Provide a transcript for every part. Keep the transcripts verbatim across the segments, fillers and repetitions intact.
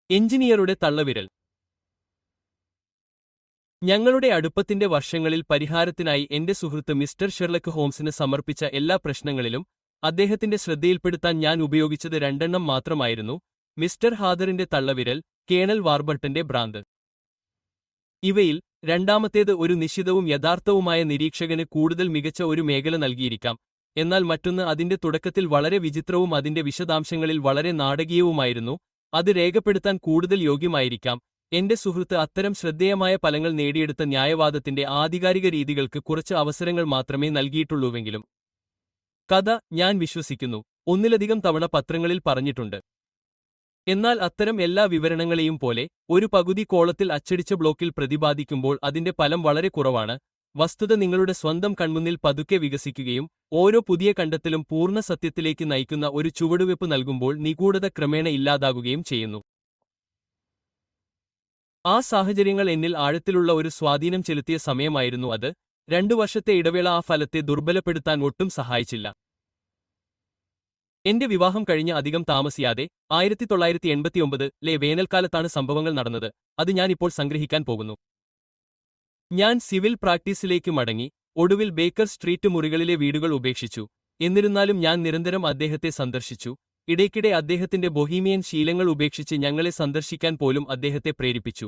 എഞ്ചിനീയറുടെ തള്ളവിരൽ. ഞങ്ങളുടെ അടുപ്പത്തിന്റെ വർഷങ്ങളിൽ പരിഹാരത്തിനായി എന്റെ സുഹൃത്ത് മിസ്റ്റർ ഷെർലക്ക് ഹോംസിന് സമർപ്പിച്ച എല്ലാ പ്രശ്നങ്ങളിലും അദ്ദേഹത്തിന്റെ ശ്രദ്ധയിൽപ്പെടുത്താൻ ഞാൻ ഉപയോഗിച്ചത് രണ്ടെണ്ണം മാത്രമായിരുന്നു: മിസ്റ്റർ ഹാദറിന്റെ തള്ളവിരൽ, കേണൽ വാർബർട്ടന്റെ ഭ്രാന്ത്. ഇവയിൽ രണ്ടാമത്തേത് ഒരു നിശ്ചിതവും യഥാർത്ഥവുമായ നിരീക്ഷകന് കൂടുതൽ മികച്ച ഒരു മേഖല നൽകിയിരിക്കാം, എന്നാൽ മറ്റൊന്ന് അതിന്റെ തുടക്കത്തിൽ വളരെ വിചിത്രവും അതിന്റെ വിശദാംശങ്ങളിൽ വളരെ നാടകീയവുമായിരുന്നു. അത് രേഖപ്പെടുത്താൻ കൂടുതൽ യോഗ്യമായിരിക്കാം. എന്റെ സുഹൃത്ത് അത്തരം ശ്രദ്ധേയമായ ഫലങ്ങൾ നേടിയെടുത്ത ന്യായവാദത്തിന്റെ ആധികാരിക രീതികൾക്ക് കുറച്ച് അവസരങ്ങൾ മാത്രമേ നൽകിയിട്ടുള്ളൂവെങ്കിലും കഥ, ഞാൻ വിശ്വസിക്കുന്നു, ഒന്നിലധികം തവണ പത്രങ്ങളിൽ പറഞ്ഞിട്ടുണ്ട്. എന്നാൽ അത്തരം എല്ലാ വിവരണങ്ങളെയും പോലെ ഒരു പകുതി കോളത്തിൽ അച്ചടിച്ച ബ്ലോക്കിൽ പ്രതിപാദിക്കുമ്പോൾ അതിന്റെ ഫലം വളരെ കുറവാണ്. വസ്തുത നിങ്ങളുടെ സ്വന്തം കൺമുന്നിൽ പതുക്കെ വികസിക്കുകയും ഓരോ പുതിയ കണ്ടെത്തലും പൂർണ്ണ സത്യത്തിലേക്ക് നയിക്കുന്ന ഒരു ചുവടുവെപ്പ് നൽകുമ്പോൾ നിഗൂഢത ക്രമേണ ഇല്ലാതാകുകയും ചെയ്യുന്നു. ആ സാഹചര്യങ്ങൾ എന്നിൽ ആഴത്തിലുള്ള ഒരു സ്വാധീനം ചെലുത്തിയ സമയമായിരുന്നു അത്. രണ്ടു വർഷത്തെ ഇടവേള ആ ഫലത്തെ ദുർബലപ്പെടുത്താൻ ഒട്ടും സഹായിച്ചില്ല. എന്റെ വിവാഹം കഴിഞ്ഞ് അധികം താമസിയാതെ ആയിരത്തി തൊള്ളായിരത്തി എൺപത്തിയൊമ്പത് ലെ വേനൽക്കാലത്താണ് സംഭവങ്ങൾ നടന്നത്. അത് ഞാൻ ഇപ്പോൾ സംഗ്രഹിക്കാൻ പോകുന്നു. ഞാൻ സിവിൽ പ്രാക്ടീസിലേക്ക് മടങ്ങി, ഒടുവിൽ ബേക്കർ സ്ട്രീറ്റ് മുറികളിലെ വീടുകൾ ഉപേക്ഷിച്ചു. എന്നിരുന്നാലും ഞാൻ നിരന്തരം അദ്ദേഹത്തെ സന്ദർശിച്ചു. ഇടയ്ക്കിടെ അദ്ദേഹത്തിന്റെ ബൊഹീമിയൻ ശീലങ്ങൾ ഉപേക്ഷിച്ച് ഞങ്ങളെ സന്ദർശിക്കാൻ പോലും അദ്ദേഹത്തെ പ്രേരിപ്പിച്ചു.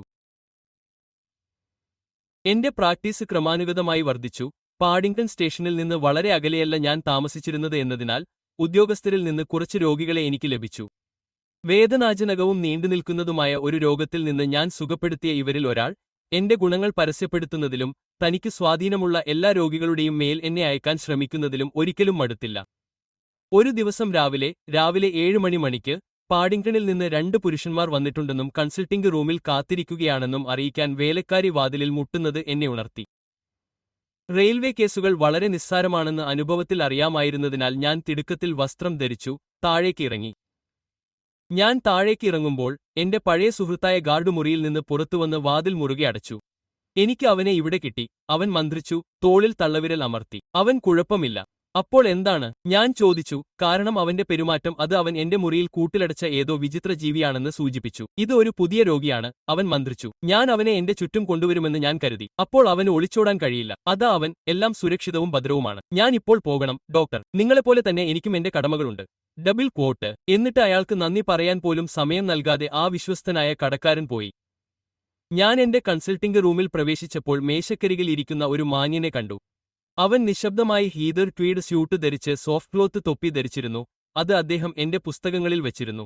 എന്റെ പ്രാക്ടീസ് ക്രമാനുഗതമായി വർദ്ധിച്ചു. പാഡിംഗ്ടൺ സ്റ്റേഷനിൽ നിന്ന് വളരെ അകലെയല്ല ഞാൻ താമസിച്ചിരുന്നത് എന്നതിനാൽ ഉദ്യോഗസ്ഥരിൽ നിന്ന് കുറച്ച് രോഗികളെ എനിക്ക് ലഭിച്ചു. വേദനാജനകവും നീണ്ടുനിൽക്കുന്നതുമായ ഒരു രോഗത്തിൽ നിന്ന് ഞാൻ സുഖപ്പെടുത്തിയ ഇവരിൽ ഒരാൾ എന്റെ ഗുണങ്ങൾ പരസ്യപ്പെടുത്തുന്നതിലും തനിക്ക് സ്വാധീനമുള്ള എല്ലാ രോഗികളുടെയും മേൽ എന്നെ അയക്കാൻ ശ്രമിക്കുന്നതിലും ഒരിക്കലും മടുത്തില്ല. ഒരു ദിവസം രാവിലെ രാവിലെ ഏഴ് മണി മണിക്ക് പാഡിംഗ്ടണിൽ നിന്ന് രണ്ട് പുരുഷന്മാർ വന്നിട്ടുണ്ടെന്നും കൺസൾട്ടിംഗ് റൂമിൽ കാത്തിരിക്കുകയാണെന്നും അറിയിക്കാൻ വേലക്കാരി വാതിലിൽ മുട്ടുന്നത് എന്നെ ഉണർത്തി. റെയിൽവേ കേസുകൾ വളരെ നിസ്സാരമാണെന്ന് അനുഭവത്തിൽ അറിയാമായിരുന്നതിനാൽ ഞാൻ തിടുക്കത്തിൽ വസ്ത്രം ധരിച്ചു താഴേക്ക് ഇറങ്ങി. ഞാൻ താഴേക്ക് ഇറങ്ങുമ്പോൾ എന്റെ പഴയ സുഹൃത്തായ ഗാർഡ് മുറിയിൽ നിന്ന് പുറത്തുവന്ന് വാതിൽ മുറുകെ അടച്ചു. എനിക്ക് അവനെ ഇവിടെ കിട്ടി, അവൻ മന്ത്രിച്ചു, തോളിൽ തള്ളവിരൽ അമർത്തി. അവൻ കുഴപ്പമില്ല. അപ്പോൾ എന്താണ്? ഞാൻ ചോദിച്ചു, കാരണം അവന്റെ പെരുമാറ്റം അത് അവൻ എന്റെ മുറിയിൽ കൂട്ടിലടച്ച ഏതോ വിചിത്ര ജീവിയാണെന്ന് സൂചിപ്പിച്ചു. ഇത് ഒരു പുതിയ രോഗിയാണ്, അവൻ മന്ത്രിച്ചു. ഞാൻ അവനെ എന്റെ ചുറ്റും കൊണ്ടുവരുമെന്ന് ഞാൻ കരുതി. അപ്പോൾ അവന് ഒളിച്ചോടാൻ കഴിയില്ല. അതാ അവൻ. എല്ലാം സുരക്ഷിതവും ഭദ്രവുമാണ്. ഞാൻ ഇപ്പോൾ പോകണം, ഡോക്ടർ. നിങ്ങളെപ്പോലെ തന്നെ എനിക്കും എന്റെ കടമകളുണ്ട്. Double quote. എന്നിട്ട് അയാൾക്ക് നന്ദി പറയാൻ പോലും സമയം നൽകാതെ ആ വിശ്വസ്തനായ കടക്കാരൻ പോയി. ഞാൻ എന്റെ കൺസൾട്ടിംഗ് റൂമിൽ പ്രവേശിച്ചപ്പോൾ മേശക്കരികിൽ ഇരിക്കുന്ന ഒരു മാന്യനെ കണ്ടു. അവൻ നിശബ്ദമായി ഹീദർ ട്വീഡ് സ്യൂട്ട് ധരിച്ച് സോഫ്റ്റ് ക്ലോത്ത് തൊപ്പി ധരിച്ചിരുന്നു. അത് അദ്ദേഹം എന്റെ പുസ്തകങ്ങളിൽ വെച്ചിരുന്നു.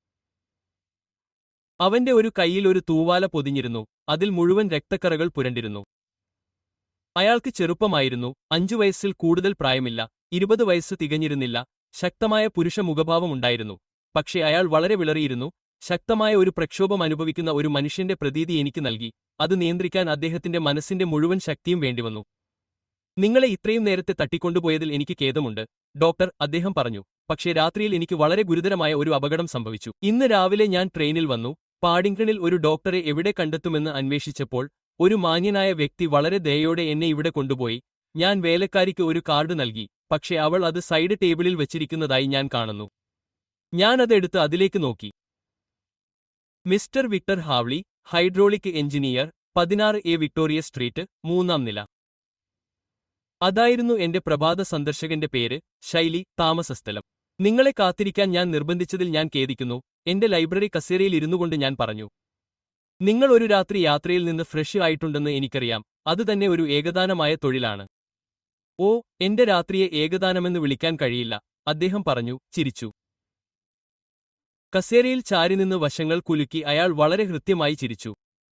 അവന്റെ ഒരു കൈയിൽ ഒരു തൂവാല പൊതിഞ്ഞിരുന്നു. അതിൽ മുഴുവൻ രക്തക്കറകൾ പുരണ്ടിരുന്നു. അയാൾക്ക് ചെറുപ്പമായിരുന്നു. അഞ്ചു വയസ്സിൽ കൂടുതൽ പ്രായമില്ല. ഇരുപത് വയസ്സ് തികഞ്ഞിരുന്നില്ല. ശക്തമായ പുരുഷ മുഖഭാവമുണ്ടായിരുന്നു. പക്ഷേ അയാൾ വളരെ വിളറിയിരുന്നു. ശക്തമായ ഒരു പ്രക്ഷോഭം അനുഭവിക്കുന്ന ഒരു മനുഷ്യന്റെ പ്രതീതി എനിക്ക് നൽകി. അത് നിയന്ത്രിക്കാൻ അദ്ദേഹത്തിന്റെ മനസ്സിന്റെ മുഴുവൻ ശക്തിയും വേണ്ടിവന്നു. നിങ്ങളെ ഇത്രയും നേരത്തെ തട്ടിക്കൊണ്ടുപോയതിൽ എനിക്ക് ഖേദമുണ്ട്, ഡോക്ടർ, അദ്ദേഹം പറഞ്ഞു. പക്ഷേ രാത്രിയിൽ എനിക്ക് വളരെ ഗുരുതരമായ ഒരു അപകടം സംഭവിച്ചു. ഇന്ന് രാവിലെ ഞാൻ ട്രെയിനിൽ വന്നു. പാഡിംഗ്ടണിൽ ഒരു ഡോക്ടറെ എവിടെ കണ്ടെത്തുമെന്ന് അന്വേഷിച്ചപ്പോൾ ഒരു മാന്യനായ വ്യക്തി വളരെ ദയയോടെ എന്നെ ഇവിടെ കൊണ്ടുപോയി. ഞാൻ വേലക്കാരിക്ക് ഒരു കാർഡ് നൽകി, പക്ഷേ അവൾ അത് സൈഡ് ടേബിളിൽ വെച്ചിരിക്കുന്നതായി ഞാൻ കാണുന്നു. ഞാൻ അതെടുത്ത് അതിലേക്ക് നോക്കി. Mister Victor Hawley, hydraulic engineer, പതിനാറ് എ വിക്ടോറിയ സ്ട്രീറ്റ്, മൂന്നാം നില. അതായിരുന്നു എന്റെ പ്രഭാത സന്ദർശകന്റെ പേര്. ശൈലി, താമസസ്ഥലം. നിങ്ങളെ കാത്തിരിക്കാൻ ഞാൻ നിർബന്ധിച്ചതിൽ ഞാൻ ഖേദിക്കുന്നു, എന്റെ ലൈബ്രറി കസേരയിൽ ഇരുന്നുകൊണ്ട് ഞാൻ പറഞ്ഞു. നിങ്ങൾ ഒരു രാത്രി യാത്രയിൽ നിന്ന് ഫ്രഷ് ആയിട്ടുണ്ടെന്ന് എനിക്കറിയാം. അതുതന്നെ ഒരു ഏകദാനമായ തൊഴിലാണ്. ഓ, എന്റെ രാത്രിയെ ഏകദാനമെന്ന് വിളിക്കാൻ കഴിയില്ല, അദ്ദേഹം പറഞ്ഞു, ചിരിച്ചു. കസേരയിൽ ചാരിനിന്ന് വശങ്ങൾ കുലുക്കി അയാൾ വളരെ ഹൃദ്യമായി ചിരിച്ചു.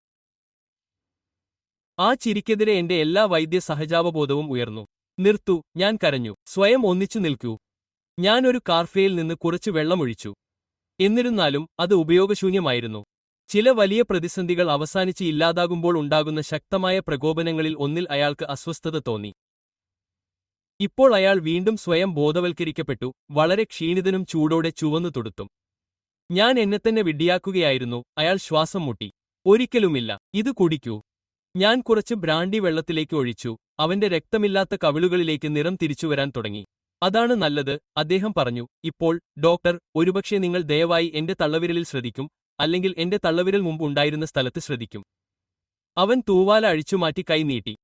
ആ ചിരിക്കെതിരെ എന്റെ എല്ലാ വൈദ്യ സഹജാവബോധവും ഉയർന്നു. നിർത്തു, ഞാൻ കരഞ്ഞു. സ്വയം ഒന്നിച്ചു നിൽക്കൂ. ഞാൻ ഒരു കാർഫയിൽ നിന്ന് കുറച്ച് വെള്ളമൊഴിച്ചു. എന്നിരുന്നാലും അത് ഉപയോഗശൂന്യമായിരുന്നു. ചില വലിയ പ്രതിസന്ധികൾ അവസാനിച്ച് ഇല്ലാതാകുമ്പോൾ ഉണ്ടാകുന്ന ശക്തമായ പ്രകോപനങ്ങളിൽ ഒന്നിൽ അയാൾക്ക് അസ്വസ്ഥത തോന്നി. ഇപ്പോൾ അയാൾ വീണ്ടും സ്വയം ബോധവൽക്കരിക്കപ്പെട്ടു, വളരെ ക്ഷീണിതനും ചൂടോടെ ചുവന്നു തൊടുത്തും. ഞാൻ എന്നെത്തന്നെ വിഡ്ഢിയാക്കുകയായിരുന്നു. അയാൾ ശ്വാസം മുട്ടി. ഒരിക്കലുമില്ല, ഇത് കുടിക്കൂ. ഞാൻ കുറച്ച് ബ്രാൻഡി വെള്ളത്തിലേക്ക് ഒഴിച്ചു. അവന്റെ രക്തമില്ലാത്ത കവിളുകളിലേക്ക് നിറം തിരിച്ചുവരാൻ തുടങ്ങി. അതാണ് നല്ലത്, അദ്ദേഹം പറഞ്ഞു. ഇപ്പോൾ, ഡോക്ടർ, ഒരുപക്ഷെ നിങ്ങൾ ദയവായി എന്റെ തള്ളവിരലിൽ ശ്രദ്ധിക്കും. അല്ലെങ്കിൽ എന്റെ തള്ളവിരൽ മുമ്പ് ഉണ്ടായിരുന്ന സ്ഥലത്ത് ശ്രദ്ധിക്കും. അവൻ തൂവാല അഴിച്ചുമാറ്റി കൈ നീട്ടി.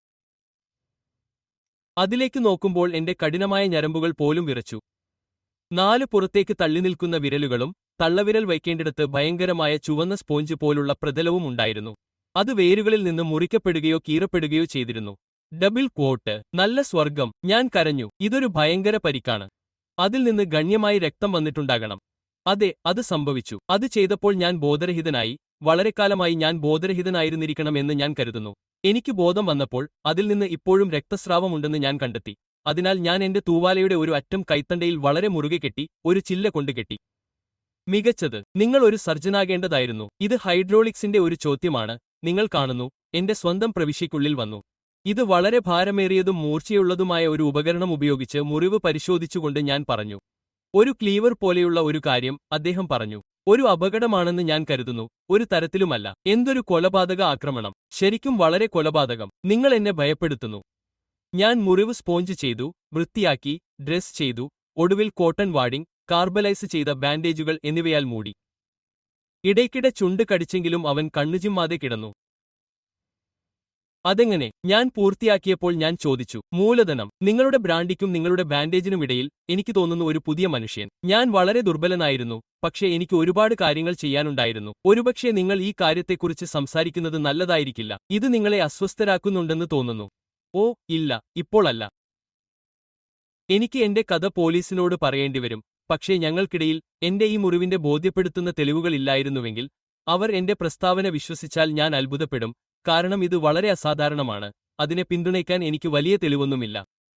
അതിലേക്ക് നോക്കുമ്പോൾ എന്റെ കഠിനമായ ഞരമ്പുകൾ പോലും വിറച്ചു. നാല് പുറത്തേക്ക് തള്ളിനിൽക്കുന്ന വിരലുകളും തള്ളവിരൽ വയ്ക്കേണ്ടിടത്ത് ഭയങ്കരമായ ചുവന്ന സ്പോഞ്ച് പോലുള്ള പ്രതലവും ഉണ്ടായിരുന്നു. അത് വേരുകളിൽ നിന്ന് മുറിക്കപ്പെടുകയോ കീറപ്പെടുകയോ ചെയ്തിരുന്നു. Double quote. നല്ല സ്വർഗം. ഞാൻ കരഞ്ഞു. ഇതൊരു ഭയങ്കര പരിക്കാണ്. അതിൽ നിന്ന് ഗണ്യമായി രക്തം വന്നിട്ടുണ്ടാകണം. അതെ, അത് സംഭവിച്ചു. അത് ചെയ്തപ്പോൾ ഞാൻ ബോധരഹിതനായി. വളരെക്കാലമായി ഞാൻ ബോധരഹിതനായിരുന്നിരിക്കണം എന്ന് ഞാൻ കരുതുന്നു. എനിക്ക് ബോധം വന്നപ്പോൾ അതിൽ നിന്ന് ഇപ്പോഴും രക്തസ്രാവമുണ്ടെന്ന് ഞാൻ കണ്ടെത്തി. അതിനാൽ ഞാൻ എന്റെ തൂവാലയുടെ ഒരു അറ്റം കൈത്തണ്ടയിൽ വളരെ മുറുകെ കെട്ടി, ഒരു ചില്ല കൊണ്ട് കെട്ടി. മികച്ചത്. നിങ്ങൾ ഒരു സർജനാകേണ്ടതായിരുന്നു. ഇത് ഹൈഡ്രോളിക്സിന്റെ ഒരു ചോദ്യമാണ്. നിങ്ങൾ കാണുന്നു, എന്റെ സ്വന്തം പ്രവിശ്യയ്ക്കുള്ളിൽ വന്നു. ഇത് വളരെ ഭാരമേറിയതും മൂർച്ചയുള്ളതുമായ ഒരു ഉപകരണം ഉപയോഗിച്ച് മുറിവ് പരിശോധിച്ചുകൊണ്ട് ഞാൻ പറഞ്ഞു. ഒരു ക്ലീവർ പോലെയുള്ള ഒരു കാര്യം, അദ്ദേഹം പറഞ്ഞു. ഒരു അപകടമാണെന്ന് ഞാൻ കരുതുന്നു. ഒരു തരത്തിലുമല്ല. എന്തൊരു കൊലപാതക ആക്രമണം. ശരിക്കും വളരെ കൊലപാതകം. നിങ്ങൾ എന്നെ ഭയപ്പെടുത്തുന്നു. ഞാൻ മുറിവ് സ്പോഞ്ച് ചെയ്തു, വൃത്തിയാക്കി, ഡ്രസ് ചെയ്തു, ഒടുവിൽ കോട്ടൺ വാഡിംഗ്, കാർബലൈസ് ചെയ്ത ബാൻഡേജുകൾ എന്നിവയാൽ മൂടി. ഇടയ്ക്കിടെ ചുണ്ട് കടിച്ചെങ്കിലും അവൻ കണ്ണുചിമ്മാതെ കിടന്നു. അതെങ്ങനെ? ഞാൻ പൂർത്തിയാക്കിയപ്പോൾ ഞാൻ ചോദിച്ചു. മൂലധനം. നിങ്ങളുടെ ബ്രാൻഡിക്കും നിങ്ങളുടെ ബാൻഡേജിനുമിടയിൽ എനിക്ക് തോന്നുന്നു ഒരു പുതിയ മനുഷ്യൻ. ഞാൻ വളരെ ദുർബലനായിരുന്നു, പക്ഷേ എനിക്ക് ഒരുപാട് കാര്യങ്ങൾ ചെയ്യാനുണ്ടായിരുന്നു. ഒരുപക്ഷേ നിങ്ങൾ ഈ കാര്യത്തെക്കുറിച്ച് സംസാരിക്കുന്നത് നല്ലതായിരിക്കില്ല. ഇത് നിങ്ങളെ അസ്വസ്ഥരാക്കുന്നുണ്ടെന്ന് തോന്നുന്നു. ഓ ഇല്ല, ഇപ്പോഴല്ല. എനിക്ക് എന്റെ കഥ പോലീസിനോട് പറയേണ്ടിവരും. പക്ഷേ ഞങ്ങൾക്കിടയിൽ എന്റെ ഈ മുറിവിന്റെ ബോധ്യപ്പെടുത്തുന്ന തെളിവുകളില്ലായിരുന്നുവെങ്കിൽ അവർ എന്റെ പ്രസ്താവന വിശ്വസിച്ചാൽ ഞാൻ അത്ഭുതപ്പെടും. കാരണം ഇത് വളരെ അസാധാരണമാണ്. അതിനെ പിന്തുണയ്ക്കാൻ എനിക്ക് വലിയ തെളിവൊന്നുമില്ല.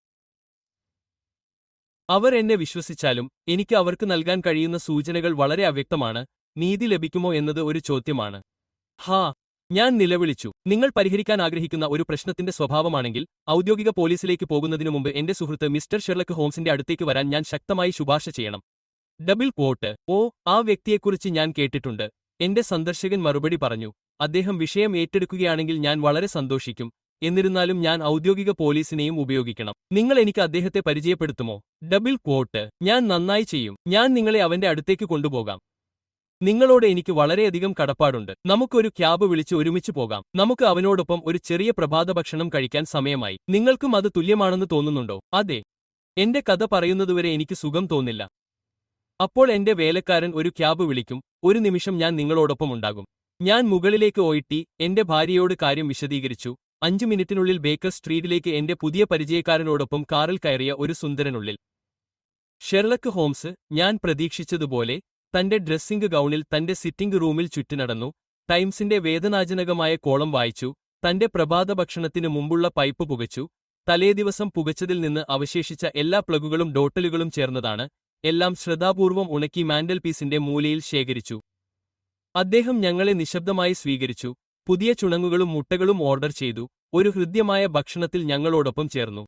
അവർ എന്നെ വിശ്വസിച്ചാലും എനിക്ക് അവർക്ക് നൽകാൻ കഴിയുന്ന സൂചനകൾ വളരെ അവ്യക്തമാണ്. നീതി ലഭിക്കുമോ എന്നത് ഒരു ചോദ്യമാണ്. ഹാ, ഞാൻ നിലവിളിച്ചു. നിങ്ങൾ പരിഹരിക്കാൻ ആഗ്രഹിക്കുന്ന ഒരു പ്രശ്നത്തിന്റെ സ്വഭാവമാണെങ്കിൽ ഔദ്യോഗിക പോലീസിലേക്ക് പോകുന്നതിനു മുമ്പ് എന്റെ സുഹൃത്ത് മിസ്റ്റർ ഷെർലക്ക് ഹോംസിന്റെ അടുത്തേക്ക് വരാൻ ഞാൻ ശക്തമായി ശുപാർശ ചെയ്യണം. Double quote. ഓ, ആ വ്യക്തിയെക്കുറിച്ച് ഞാൻ കേട്ടിട്ടുണ്ട്. എന്റെ സന്ദർശകൻ മറുപടി പറഞ്ഞു. അദ്ദേഹം വിഷയം ഏറ്റെടുക്കുകയാണെങ്കിൽ ഞാൻ വളരെ സന്തോഷിക്കും. എന്നിരുന്നാലും ഞാൻ ഔദ്യോഗിക പോലീസിനെയും ഉപയോഗിക്കണം. നിങ്ങൾ എനിക്ക് അദ്ദേഹത്തെ പരിചയപ്പെടുത്തുമോ? Double quote. ഞാൻ നന്നായി ചെയ്യും. ഞാൻ നിങ്ങളെ അവന്റെ അടുത്തേക്ക് കൊണ്ടുപോകാം. നിങ്ങളോട് എനിക്ക് വളരെയധികം കടപ്പാടുണ്ട്. നമുക്കൊരു ക്യാബ് വിളിച്ച് ഒരുമിച്ച് പോകാം. നമുക്ക് അവനോടൊപ്പം ഒരു ചെറിയ പ്രഭാതഭക്ഷണം കഴിക്കാൻ സമയമായി. നിങ്ങൾക്കും അത് തുല്യമാണെന്ന് തോന്നുന്നുണ്ടോ? അതെ. എന്റെ കഥ പറയുന്നതുവരെ എനിക്ക് സുഖം തോന്നില്ല. അപ്പോൾ എന്റെ വേലക്കാരൻ ഒരു ക്യാബ് വിളിക്കും. ഒരു നിമിഷം ഞാൻ നിങ്ങളോടൊപ്പം ഉണ്ടാകും. ഞാൻ മുകളിലേക്ക് ഓയിട്ടി എന്റെ ഭാര്യയോട് കാര്യം വിശദീകരിച്ചു. അഞ്ചു മിനിറ്റിനുള്ളിൽ ബേക്കർ സ്ട്രീറ്റിലേക്ക് എന്റെ പുതിയ പരിചയക്കാരനോടൊപ്പം കാറിൽ കയറിയ ഒരു സുന്ദരനുള്ളിൽ. ഷെർലക്ക് ഹോംസ്, ഞാൻ പ്രതീക്ഷിച്ചതുപോലെ, തന്റെ ഡ്രസ്സിംഗ് ഗൗണിൽ തന്റെ സിറ്റിംഗ് റൂമിൽ ചുറ്റിനടന്നു. ടൈംസിന്റെ വേദനാജനകമായ കോളം വായിച്ചു. തന്റെ പ്രഭാതഭക്ഷണത്തിനു മുമ്പുള്ള പൈപ്പ് പുകച്ചു. തലേദിവസം പുകച്ചതിൽ നിന്ന് അവശേഷിച്ച എല്ലാ പ്ലഗുകളും ഡോട്ടലുകളും ചേർന്നതാണ്. എല്ലാം ശ്രദ്ധാപൂർവം ഉണക്കി മാൻഡൽപീസിന്റെ മൂലയിൽ ശേഖരിച്ചു. അദ്ദേഹം ഞങ്ങളെ നിശബ്ദമായി സ്വീകരിച്ചു. പുതിയ ചുണങ്ങുകളും മുട്ടകളും ഓർഡർ ചെയ്തു. ഒരു ഹൃദ്യമായ ഭക്ഷണത്തിൽ ഞങ്ങളോടൊപ്പം ചേർന്നു.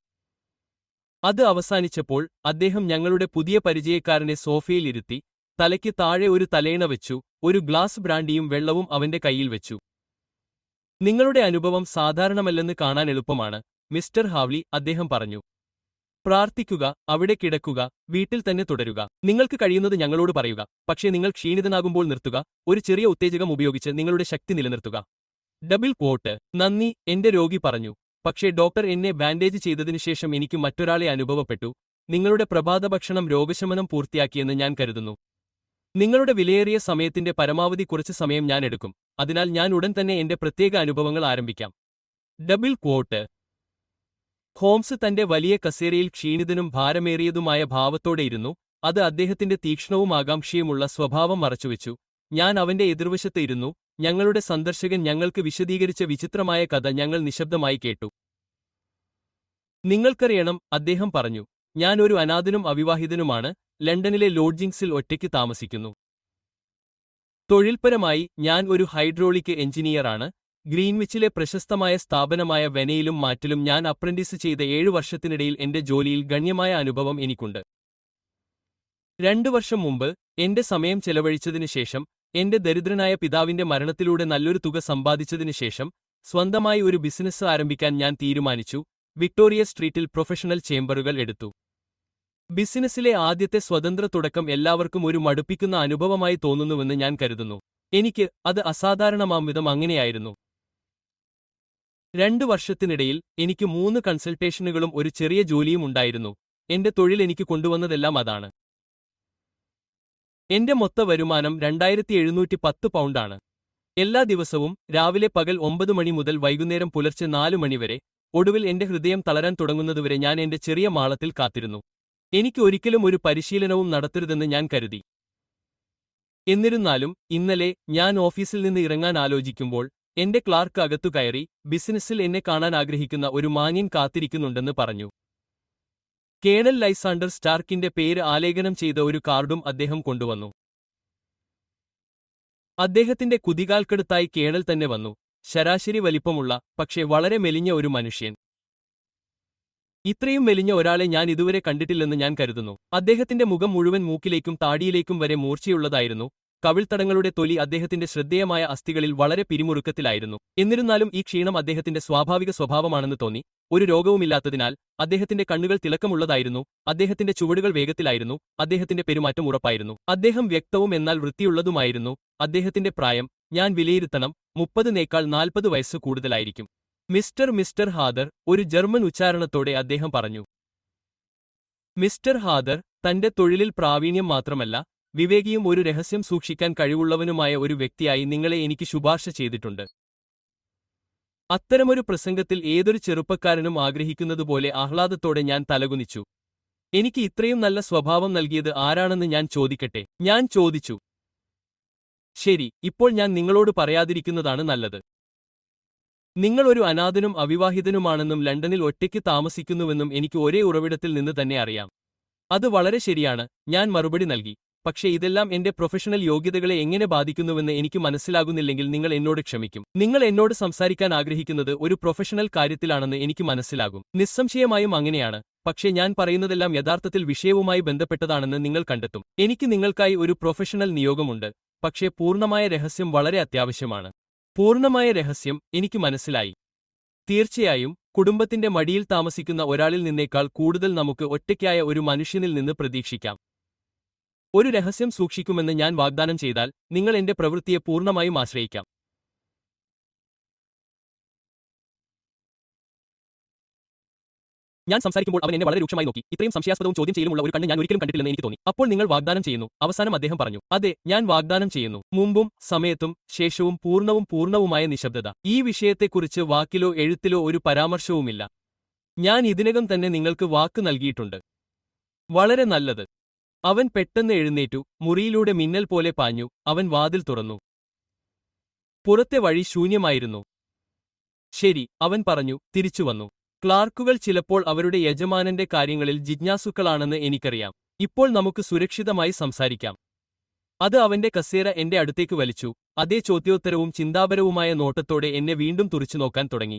അത് അവസാനിച്ചപ്പോൾ അദ്ദേഹം ഞങ്ങളുടെ പുതിയ പരിചയക്കാരനെ സോഫയിൽ ഇരുത്തി. തലയ്ക്ക് താഴെ ഒരു തലയിണ വെച്ചു. ഒരു ഗ്ലാസ് ബ്രാൻഡിയും വെള്ളവും അവന്റെ കയ്യിൽ വെച്ചു. നിങ്ങളുടെ അനുഭവം സാധാരണമല്ലെന്ന് കാണാൻ എളുപ്പമാണ്, മിസ്റ്റർ ഹാവ്ലി, അദ്ദേഹം പറഞ്ഞു. പ്രാർത്ഥിക്കുക, അവിടെ കിടക്കുക, വീട്ടിൽ തന്നെ തുടരുക. നിങ്ങൾക്ക് കഴിയുന്നത് ഞങ്ങളോട് പറയുക. പക്ഷേ നിങ്ങൾ ക്ഷീണിതനാകുമ്പോൾ നിർത്തുക. ഒരു ചെറിയ ഉത്തേജകം ഉപയോഗിച്ച് നിങ്ങളുടെ ശക്തി നിലനിർത്തുക. Double quote. നന്ദി, എന്റെ രോഗി പറഞ്ഞു. പക്ഷേ ഡോക്ടർ എന്നെ ബാൻഡേജ് ചെയ്തതിനുശേഷം എനിക്ക് മറ്റൊരാളെ അനുഭവപ്പെട്ടു. നിങ്ങളുടെ പ്രഭാതഭക്ഷണം രോഗശമനം പൂർത്തിയാക്കിയെന്ന് ഞാൻ കരുതുന്നു. നിങ്ങളുടെ വിലയേറിയ സമയത്തിന്റെ പരമാവധി കുറച്ച് സമയം ഞാൻ എടുക്കും. അതിനാൽ ഞാൻ ഉടൻ തന്നെ എന്റെ പ്രത്യേക അനുഭവങ്ങൾ ആരംഭിക്കാം. Double quote. ഹോംസ് തന്റെ വലിയ കസേരയിൽ ക്ഷീണിതനും ഭാരമേറിയതുമായ ഭാവത്തോടെയിരുന്നു. അത് അദ്ദേഹത്തിന്റെ തീക്ഷ്ണവും ആകാംക്ഷയുമുള്ള സ്വഭാവം മറച്ചുവെച്ചു. ഞാൻ അവന്റെ എതിർവശത്ത് ഇരുന്നു. ഞങ്ങളുടെ സന്ദർശകൻ ഞങ്ങൾക്ക് വിശദീകരിച്ച വിചിത്രമായ കഥ ഞങ്ങൾ നിശബ്ദമായി കേട്ടു. നിങ്ങൾക്കറിയണം, അദ്ദേഹം പറഞ്ഞു, ഞാൻ ഒരു അനാഥനും അവിവാഹിതനുമാണ്. ലണ്ടനിലെ ലോഡ്ജിങ്സിൽ ഒറ്റയ്ക്ക് താമസിക്കുന്നു. തൊഴിൽപരമായി ഞാൻ ഒരു ഹൈഡ്രോളിക് എഞ്ചിനീയറാണ്. ഗ്രീൻവിച്ചിലെ പ്രശസ്തമായ സ്ഥാപനമായ വെനയിലും മാറ്റിലും ഞാൻ അപ്രന്റീസ് ചെയ്ത ഏഴു വർഷത്തിനിടയിൽ എന്റെ ജോലിയിൽ ഗണ്യമായ അനുഭവം എനിക്കുണ്ട്. രണ്ടു വർഷം മുമ്പ് എന്റെ സമയം ചെലവഴിച്ചതിനുശേഷം, എന്റെ ദരിദ്രനായ പിതാവിന്റെ മരണത്തിലൂടെ നല്ലൊരു തുക സമ്പാദിച്ചതിനുശേഷം സ്വന്തമായി ഒരു ബിസിനസ് ആരംഭിക്കാൻ ഞാൻ തീരുമാനിച്ചു. വിക്ടോറിയ സ്ട്രീറ്റിൽ പ്രൊഫഷണൽ ചേംബറുകൾ എടുത്തു. ബിസിനസ്സിലെ ആദ്യത്തെ സ്വതന്ത്ര തുടക്കം എല്ലാവർക്കും ഒരു മടുപ്പിക്കുന്ന അനുഭവമായി തോന്നുന്നുവെന്ന് ഞാൻ കരുതുന്നു. എനിക്ക് അത് അസാധാരണമാം വിധം അങ്ങനെയായിരുന്നു. രണ്ടു വർഷത്തിനിടയിൽ എനിക്ക് മൂന്ന് കൺസൾട്ടേഷനുകളും ഒരു ചെറിയ ജോലിയും ഉണ്ടായിരുന്നു. എന്റെ തൊഴിൽ എനിക്ക് കൊണ്ടുവന്നതെല്ലാം അതാണ്. എന്റെ മൊത്ത വരുമാനം രണ്ടായിരത്തി എഴുന്നൂറ്റി പത്ത് പൗണ്ടാണ്. എല്ലാ ദിവസവും രാവിലെ പകൽ ഒമ്പത് മണി മുതൽ വൈകുന്നേരം പുലർച്ചെ നാലു മണിവരെ, ഒടുവിൽ എന്റെ ഹൃദയം തളരാൻ തുടങ്ങുന്നതുവരെ ഞാൻ എന്റെ ചെറിയ മാളത്തിൽ കാത്തിരുന്നു. എനിക്ക് ഒരിക്കലും ഒരു പരിശീലനവും നടത്തരുതെന്ന് ഞാൻ കരുതി. എന്നിരുന്നാലും ഇന്നലെ ഞാൻ ഓഫീസിൽ നിന്ന് ഇറങ്ങാൻ ആലോചിക്കുമ്പോൾ എന്റെ ക്ലാർക്ക് അകത്തു കയറി ബിസിനസ്സിൽ എന്നെ കാണാൻ ആഗ്രഹിക്കുന്ന ഒരു മാന്യൻ കാത്തിരിക്കുന്നുണ്ടെന്ന് പറഞ്ഞു. കേണൽ ലൈസാണ്ടർ സ്റ്റാർക്കിന്റെ പേര് ആലേഖനം ചെയ്ത ഒരു കാർഡും അദ്ദേഹം കൊണ്ടുവന്നു. അദ്ദേഹത്തിന്റെ കുതികാൽക്കടുത്തായി കേണൽ തന്നെ വന്നു. ശരാശരി വലിപ്പമുള്ള, പക്ഷേ വളരെ മെലിഞ്ഞ ഒരു മനുഷ്യൻ. ഇത്രയും മെലിഞ്ഞ ഒരാളെ ഞാൻ ഇതുവരെ കണ്ടിട്ടില്ലെന്ന് ഞാൻ കരുതുന്നു. അദ്ദേഹത്തിന്റെ മുഖം മുഴുവൻ മൂക്കിലേക്കും താടിയിലേക്കും വരെ മൂർച്ചയുള്ളതായിരുന്നു. കവിൾത്തടങ്ങളുടെ തൊലി അദ്ദേഹത്തിന്റെ ശ്രദ്ധേയമായ അസ്ഥികളിൽ വളരെ പിരിമുറുക്കത്തിലായിരുന്നു. എന്നിരുന്നാലും ഈ ക്ഷീണം അദ്ദേഹത്തിന്റെ സ്വാഭാവിക സ്വഭാവമാണെന്ന് തോന്നി. ഒരു രോഗവുമില്ലാത്തതിനാൽ അദ്ദേഹത്തിന്റെ കണ്ണുകൾ തിളക്കമുള്ളതായിരുന്നു. അദ്ദേഹത്തിന്റെ ചുവടുകൾ വേഗത്തിലായിരുന്നു. അദ്ദേഹത്തിന്റെ പെരുമാറ്റം ഉറപ്പായിരുന്നു. അദ്ദേഹം വ്യക്തവും എന്നാൽ വൃത്തിയുള്ളതുമായിരുന്നു. അദ്ദേഹത്തിന്റെ പ്രായം ഞാൻ വിലയിരുത്തണം മുപ്പതിനേക്കാൾ നാൽപ്പത് വയസ്സ് കൂടുതലായിരിക്കും. മിസ്റ്റർ മിസ്റ്റർ ഹാദർ, ഒരു ജർമ്മൻ ഉച്ചാരണത്തോടെ അദ്ദേഹം പറഞ്ഞു. മിസ്റ്റർ ഹാദർ തന്റെ തൊഴിലിൽ പ്രാവീണ്യം മാത്രമല്ല, വിവേകിയും ഒരു രഹസ്യം സൂക്ഷിക്കാൻ കഴിവുള്ളവനുമായ ഒരു വ്യക്തിയായി നിങ്ങളെ എനിക്ക് ശുപാർശ ചെയ്തിട്ടുണ്ട്. അത്തരമൊരു പ്രസംഗത്തിൽ ഏതൊരു ചെറുപ്പക്കാരനും ആഗ്രഹിക്കുന്നതുപോലെ ആഹ്ലാദത്തോടെ ഞാൻ തലകുനിച്ചു. എനിക്ക് ഇത്രയും നല്ല സ്വഭാവം നൽകിയത് ആരാണെന്ന് ഞാൻ ചോദിക്കട്ടെ? ഞാൻ ചോദിച്ചു. ശരി, ഇപ്പോൾ ഞാൻ നിങ്ങളോട് പറയാതിരിക്കുന്നതാണ് നല്ലത്. നിങ്ങൾ ഒരു അനാഥനും അവിവാഹിതനുമാണെന്നും ലണ്ടനിൽ ഒറ്റയ്ക്ക് താമസിക്കുന്നുവെന്നും എനിക്ക് ഒരേ ഉറവിടത്തിൽ നിന്ന് തന്നെ അറിയാം. അത് വളരെ ശരിയാണ്, ഞാൻ മറുപടി നൽകി. പക്ഷേ ഇതെല്ലാം എന്റെ പ്രൊഫഷണൽ യോഗ്യതകളെ എങ്ങനെ ബാധിക്കുന്നുവെന്ന് എനിക്ക് മനസ്സിലാകുന്നില്ലെങ്കിൽ നിങ്ങൾ എന്നോട് ക്ഷമിക്കും. നിങ്ങൾ എന്നോട് സംസാരിക്കാൻ ആഗ്രഹിക്കുന്നത് ഒരു പ്രൊഫഷണൽ കാര്യത്തിലാണെന്ന് എനിക്ക് മനസ്സിലാകും. നിസ്സംശയമായും അങ്ങനെയാണ്. പക്ഷേ ഞാൻ പറയുന്നതെല്ലാം യഥാർത്ഥത്തിൽ വിഷയവുമായി ബന്ധപ്പെട്ടതാണെന്ന് നിങ്ങൾ കണ്ടെത്തും. എനിക്ക് നിങ്ങൾക്കായി ഒരു പ്രൊഫഷണൽ നിയോഗമുണ്ട്. പക്ഷേ പൂർണ്ണമായ രഹസ്യം വളരെ അത്യാവശ്യമാണ്. പൂർണ്ണമായ രഹസ്യം എനിക്ക് മനസ്സിലായി. തീർച്ചയായും കുടുംബത്തിന്റെ മടിയിൽ താമസിക്കുന്ന ഒരാളിൽ നിന്നേക്കാൾ കൂടുതൽ നമുക്ക് ഒറ്റയ്ക്കായ ഒരു മനുഷ്യനിൽ നിന്ന് പ്രതീക്ഷിക്കാം. ഒരു രഹസ്യം സൂക്ഷിക്കുമെന്ന് ഞാൻ വാഗ്ദാനം ചെയ്താൽ നിങ്ങൾ എന്റെ പ്രവൃത്തിയെ പൂർണ്ണമായും ആശ്രയിക്കാം. ഞാൻ സംസാരിക്കുമ്പോൾ അവൻ എന്നെ വളരെ രൂക്ഷമായി നോക്കി. ഇത്രയും സംശയാസ്പദവും ചോദ്യം ചെയ്യലുമുള്ള ഒരു കണ്ണ് ഞാൻ ഒരിക്കലും കണ്ടിട്ടില്ലെന്ന് എനിക്ക് തോന്നി. അപ്പോൾ നിങ്ങൾ വാഗ്ദാനം ചെയ്യുന്നു? അവസാനം അദ്ദേഹം പറഞ്ഞു. അതെ, ഞാൻ വാഗ്ദാനം ചെയ്യുന്നു. മുമ്പും സമയത്തും ശേഷവും പൂർണ്ണവും പൂർണ്ണവുമായ നിശബ്ദത. ഈ വിഷയത്തെക്കുറിച്ച് വാക്കിലോ എഴുത്തിലോ ഒരു പരാമർശവുമില്ല. ഞാൻ ഇതിനകം തന്നെ നിങ്ങൾക്ക് വാക്ക് നൽകിയിട്ടുണ്ട്. വളരെ നല്ലത്. അവൻ പെട്ടെന്ന് എഴുന്നേറ്റു. മുറിയിലൂടെ മിന്നൽ പോലെ പാഞ്ഞു. അവൻ വാതിൽ തുറന്നു. പുറത്തെ വഴി ശൂന്യമായിരുന്നു. ശരി, അവൻ പറഞ്ഞു, തിരിച്ചുവന്നു. ക്ലാർക്കുകൾ ചിലപ്പോൾ അവരുടെ യജമാനന്റെ കാര്യങ്ങളിൽ ജിജ്ഞാസുക്കളാണെന്ന് എനിക്കറിയാം. ഇപ്പോൾ നമുക്ക് സുരക്ഷിതമായി സംസാരിക്കാം. അത് അവന്റെ കസേര എന്റെ അടുത്തേക്ക് വലിച്ചു. അതേ ചോദ്യോത്തരവും ചിന്താപരവുമായ നോട്ടത്തോടെ എന്നെ വീണ്ടും തുറിച്ചുനോക്കാൻ തുടങ്ങി.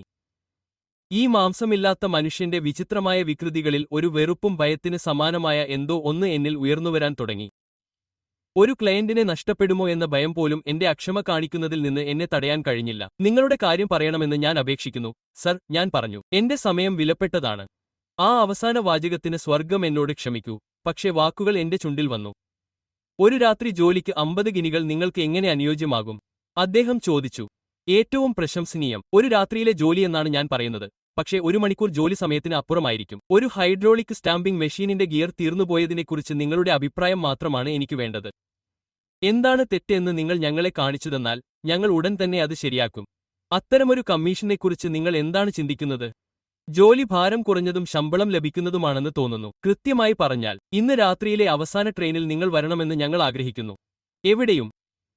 ഈ മാംസമില്ലാത്ത മനുഷ്യന്റെ വിചിത്രമായ വികൃതികളിൽ ഒരു വെറുപ്പും ഭയത്തിന് സമാനമായ എന്തോ ഒന്ന് എന്നിൽ ഉയർന്നുവരാൻ തുടങ്ങി. ഒരു ക്ലയന്റിനെ നഷ്ടപ്പെടുമോ എന്ന ഭയം പോലും എന്റെ അക്ഷമ കാണിക്കുന്നതിൽ നിന്ന് എന്നെ തടയാൻ കഴിഞ്ഞില്ല. നിങ്ങളുടെ കാര്യം പറയണമെന്ന് ഞാൻ അപേക്ഷിക്കുന്നു, സർ, ഞാൻ പറഞ്ഞു. എന്റെ സമയം വിലപ്പെട്ടതാണ്. ആ അവസാന വാചകത്തിന് സ്വർഗം എന്നോട് ക്ഷമിക്കൂ. പക്ഷേ വാക്കുകൾ എന്റെ ചുണ്ടിൽ വന്നു. ഒരു രാത്രി ജോലിക്ക് അമ്പത് ഗിനികൾ നിങ്ങൾക്ക് എങ്ങനെ അനുയോജ്യമാകും? അദ്ദേഹം ചോദിച്ചു. ഏറ്റവും പ്രശംസനീയം. ഒരു രാത്രിയിലെ ജോലിയെന്നാണ് ഞാൻ പറയുന്നത്. പക്ഷേ ഒരു മണിക്കൂർ ജോലി സമയത്തിന് അപ്പുറമായിരിക്കും. ഒരു ഹൈഡ്രോളിക് സ്റ്റാമ്പിംഗ് മെഷീനിന്റെ ഗിയർ തീർന്നുപോയതിനെക്കുറിച്ച് നിങ്ങളുടെ അഭിപ്രായം മാത്രമാണ് എനിക്ക് വേണ്ടത്. എന്താണ് തെറ്റെന്ന് നിങ്ങൾ ഞങ്ങളെ കാണിച്ചുതന്നാൽ ഞങ്ങൾ ഉടൻ തന്നെ അത് ശരിയാക്കും. അത്തരമൊരു കമ്മീഷനെക്കുറിച്ച് നിങ്ങൾ എന്താണ് ചിന്തിക്കുന്നത്? ജോലി ഭാരം കുറഞ്ഞതും ശമ്പളം ലഭിക്കുന്നതുമാണെന്ന് തോന്നുന്നു. കൃത്യമായി പറഞ്ഞാൽ ഇന്ന് രാത്രിയിലെ അവസാന ട്രെയിനിൽ നിങ്ങൾ വരണമെന്ന് ഞങ്ങൾ ആഗ്രഹിക്കുന്നു. എവിടെയും?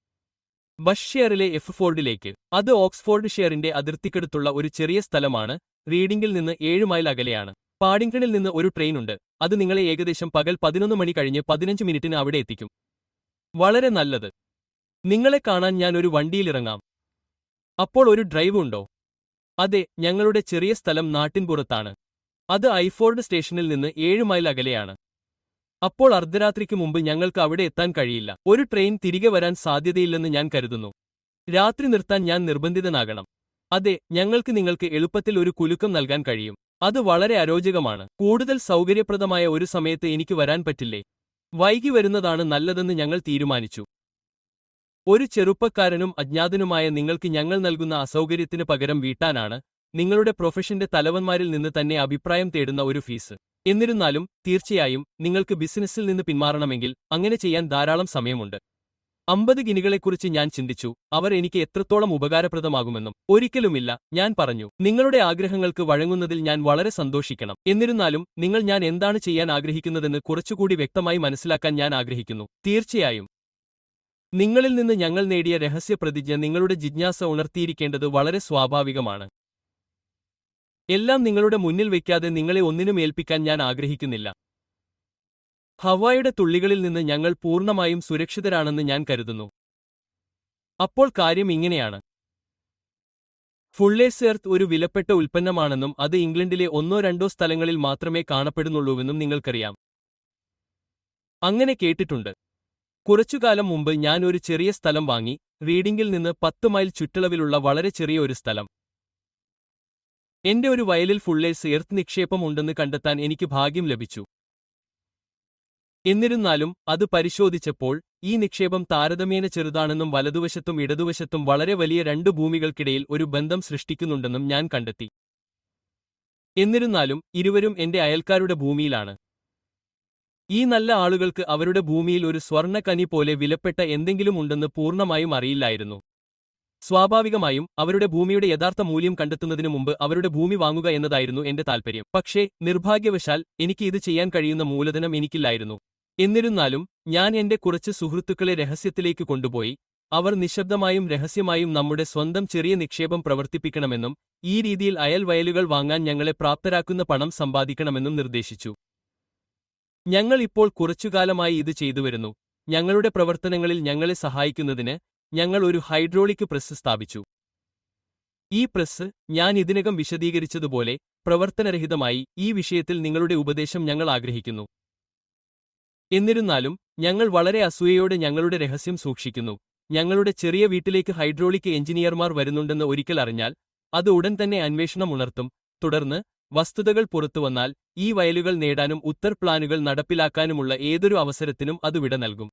ബഷ്ഷെയറിലെ എഫ് ഫോർഡിലേക്ക്. അത് ഓക്സ്ഫോർഡ് ഷെയറിന്റെ അതിർത്തിക്കടുത്തുള്ള ഒരു ചെറിയ സ്ഥലമാണ്. റീഡിംഗിൽ നിന്ന് ഏഴ് മൈൽ അകലെയാണ്. പാഡിംഗ്ടണിൽ നിന്ന് ഒരു ട്രെയിനുണ്ട്. അത് നിങ്ങളെ ഏകദേശം പകൽ പതിനൊന്ന് മണി കഴിഞ്ഞ് പതിനഞ്ച് മിനിറ്റിന് അവിടെ എത്തിക്കും. വളരെ നല്ലത്. നിങ്ങളെ കാണാൻ ഞാൻ ഒരു വണ്ടിയിലിറങ്ങാം. അപ്പോൾ ഒരു ഡ്രൈവ് ഉണ്ടോ? അതെ, ഞങ്ങളുടെ ചെറിയ സ്ഥലം നാട്ടിൻപുറത്താണ്. അത് ഐഫോർഡ് സ്റ്റേഷനിൽ നിന്ന് ഏഴ് മൈൽ അകലെയാണ്. അപ്പോൾ അർദ്ധരാത്രിക്ക് മുമ്പ് ഞങ്ങൾക്ക് അവിടെ എത്താൻ കഴിയില്ല. ഒരു ട്രെയിൻ തിരികെ വരാൻ സാധ്യതയില്ലെന്ന് ഞാൻ കരുതുന്നു. രാത്രി നിർത്താൻ ഞാൻ നിർബന്ധിതനാകണം. അതെ, ഞങ്ങൾക്ക് നിങ്ങൾക്ക് എളുപ്പത്തിൽ ഒരു കുലുക്കം നൽകാൻ കഴിയും. അത് വളരെ അരോചകമാണ്. കൂടുതൽ സൗകര്യപ്രദമായ ഒരു സമയത്ത് എനിക്ക് വരാൻ പറ്റില്ലേ? വൈകി വരുന്നതാണ് നല്ലതെന്ന് ഞങ്ങൾ തീരുമാനിച്ചു. ഒരു ചെറുപ്പക്കാരനും അജ്ഞാതനുമായ നിങ്ങൾക്ക് ഞങ്ങൾ നൽകുന്ന അസൗകര്യത്തിന് പകരം വീട്ടാനാണ് നിങ്ങളുടെ പ്രൊഫഷന്റെ തലവന്മാരിൽ നിന്ന് തന്നെ അഭിപ്രായം തേടുന്ന ഒരു ഫീസ്. എന്നിരുന്നാലും തീർച്ചയായും നിങ്ങൾക്ക് ബിസിനസ്സിൽ നിന്ന് പിന്മാറണമെങ്കിൽ അങ്ങനെ ചെയ്യാൻ ധാരാളം സമയമുണ്ട്. അമ്പത് ഗിനികളെക്കുറിച്ച് ഞാൻ ചിന്തിച്ചു, അവർ എനിക്ക് എത്രത്തോളം ഉപകാരപ്രദമാകുമെന്നും. ഒരിക്കലുമില്ല, ഞാൻ പറഞ്ഞു. നിങ്ങളുടെ ആഗ്രഹങ്ങൾക്ക് വഴങ്ങുന്നതിൽ ഞാൻ വളരെ സന്തോഷിക്കണം. എന്നിരുന്നാലും നിങ്ങൾ ഞാൻ എന്താണ് ചെയ്യാൻ ആഗ്രഹിക്കുന്നതെന്ന് കുറച്ചുകൂടി വ്യക്തമായി മനസ്സിലാക്കാൻ ഞാൻ ആഗ്രഹിക്കുന്നു. തീർച്ചയായും നിങ്ങളിൽ നിന്ന് ഞങ്ങൾ നേടിയ രഹസ്യ പ്രതിജ്ഞ നിങ്ങളുടെ ജിജ്ഞാസ ഉണർത്തിയിരിക്കേണ്ടത് വളരെ സ്വാഭാവികമാണ്. എല്ലാം നിങ്ങളുടെ മുന്നിൽ വയ്ക്കാതെ നിങ്ങളെ ഒന്നിനും ഏൽപ്പിക്കാൻ ഞാൻ ആഗ്രഹിക്കുന്നില്ല. ഹവായുടെ തുള്ളികളിൽ നിന്ന് ഞങ്ങൾ പൂർണ്ണമായും സുരക്ഷിതരാണെന്ന് ഞാൻ കരുതുന്നു. അപ്പോൾ കാര്യം ഇങ്ങനെയാണ്. ഫുള്ളേഴ്സ് എർത്ത് ഒരു വിലപ്പെട്ട ഉൽപ്പന്നമാണെന്നും അത് ഇംഗ്ലണ്ടിലെ ഒന്നോ രണ്ടോ സ്ഥലങ്ങളിൽ മാത്രമേ കാണപ്പെടുന്നുള്ളൂവെന്നും നിങ്ങൾക്കറിയാം. അങ്ങനെ കേട്ടിട്ടുണ്ട്. കുറച്ചുകാലം മുമ്പ് ഞാൻ ഒരു ചെറിയ സ്ഥലം വാങ്ങി, റീഡിംഗിൽ നിന്ന് പത്ത് മൈൽ ചുറ്റളവിലുള്ള വളരെ ചെറിയ ഒരു സ്ഥലം. എന്റെ ഒരു വയലിൽ ഫുള്ളേഴ്സ് എർത്ത് നിക്ഷേപം ഉണ്ടെന്ന് കണ്ടെത്താൻ എനിക്ക് ഭാഗ്യം ലഭിച്ചു. എന്നിരുന്നാലും അത് പരിശോധിച്ചപ്പോൾ ഈ നിക്ഷേപം താരതമ്യേന ചെറുതാണെന്നും വലതുവശത്തും ഇടതുവശത്തും വളരെ വലിയ രണ്ട് ഭൂമികൾക്കിടയിൽ ഒരു ബന്ധം സൃഷ്ടിക്കുന്നുണ്ടെന്നും ഞാൻ കണ്ടെത്തി. എന്നിരുന്നാലും ഇരുവരും എന്റെ അയൽക്കാരുടെ ഭൂമിയിലാണ്. ഈ നല്ല ആളുകൾക്ക് അവരുടെ ഭൂമിയിൽ ഒരു സ്വർണ്ണക്കനി പോലെ വിലപ്പെട്ട എന്തെങ്കിലും ഉണ്ടെന്ന് പൂർണ്ണമായും അറിയില്ലായിരുന്നു. സ്വാഭാവികമായും അവരുടെ ഭൂമിയുടെ യഥാർത്ഥ മൂല്യം കണ്ടെത്തുന്നതിനു മുമ്പ് അവരുടെ ഭൂമി വാങ്ങുക എന്നതായിരുന്നു എന്റെ താൽപര്യം. പക്ഷേ നിർഭാഗ്യവശാൽ എനിക്ക് ഇത് ചെയ്യാൻ കഴിയുന്ന മൂലധനം എനിക്കില്ലായിരുന്നു. എന്നിരുന്നാലും ഞാൻ എന്റെ കുറച്ച് സുഹൃത്തുക്കളെ രഹസ്യത്തിലേക്ക് കൊണ്ടുപോയി. അവർ നിശബ്ദമായും രഹസ്യമായും നമ്മുടെ സ്വന്തം ചെറിയ നിക്ഷേപം പ്രവർത്തിപ്പിക്കണമെന്നും ഈ രീതിയിൽ അയൽ വയലുകൾ വാങ്ങാൻ ഞങ്ങളെ പ്രാപ്തരാക്കുന്ന പണം സമ്പാദിക്കണമെന്നും നിർദ്ദേശിച്ചു. ഞങ്ങൾ ഇപ്പോൾ കുറച്ചുകാലമായി ഇത് ചെയ്തുവരുന്നു. ഞങ്ങളുടെ പ്രവർത്തനങ്ങളിൽ ഞങ്ങളെ സഹായിക്കുന്നതിന് ഞങ്ങൾ ഒരു ഹൈഡ്രോളിക് പ്രസ് സ്ഥാപിച്ചു. ഈ പ്രസ്, ഞാൻ ഇതിനകം വിശദീകരിച്ചതുപോലെ, പ്രവർത്തനരഹിതമായി. ഈ വിഷയത്തിൽ നിങ്ങളുടെ ഉപദേശം ഞങ്ങൾ ആഗ്രഹിക്കുന്നു. എന്നിരുന്നാലും ഞങ്ങൾ വളരെ അസൂയയോടെ ഞങ്ങളുടെ രഹസ്യം സൂക്ഷിക്കുന്നു. ഞങ്ങളുടെ ചെറിയ വീട്ടിലേക്ക് ഹൈഡ്രോളിക് എഞ്ചിനീയർമാർ വരുന്നുണ്ടെന്ന് ഒരിക്കൽ അറിഞ്ഞാൽ അത് ഉടൻ തന്നെ അന്വേഷണം ഉണർത്തും. തുടർന്ന് വസ്തുതകൾ പുറത്തുവന്നാൽ ഈ വയലുകൾ നേടാനും ഉത്തർ പ്ലാനുകൾ നടപ്പിലാക്കാനുമുള്ള ഏതൊരു അവസരത്തിനും അത് വിട നൽകും.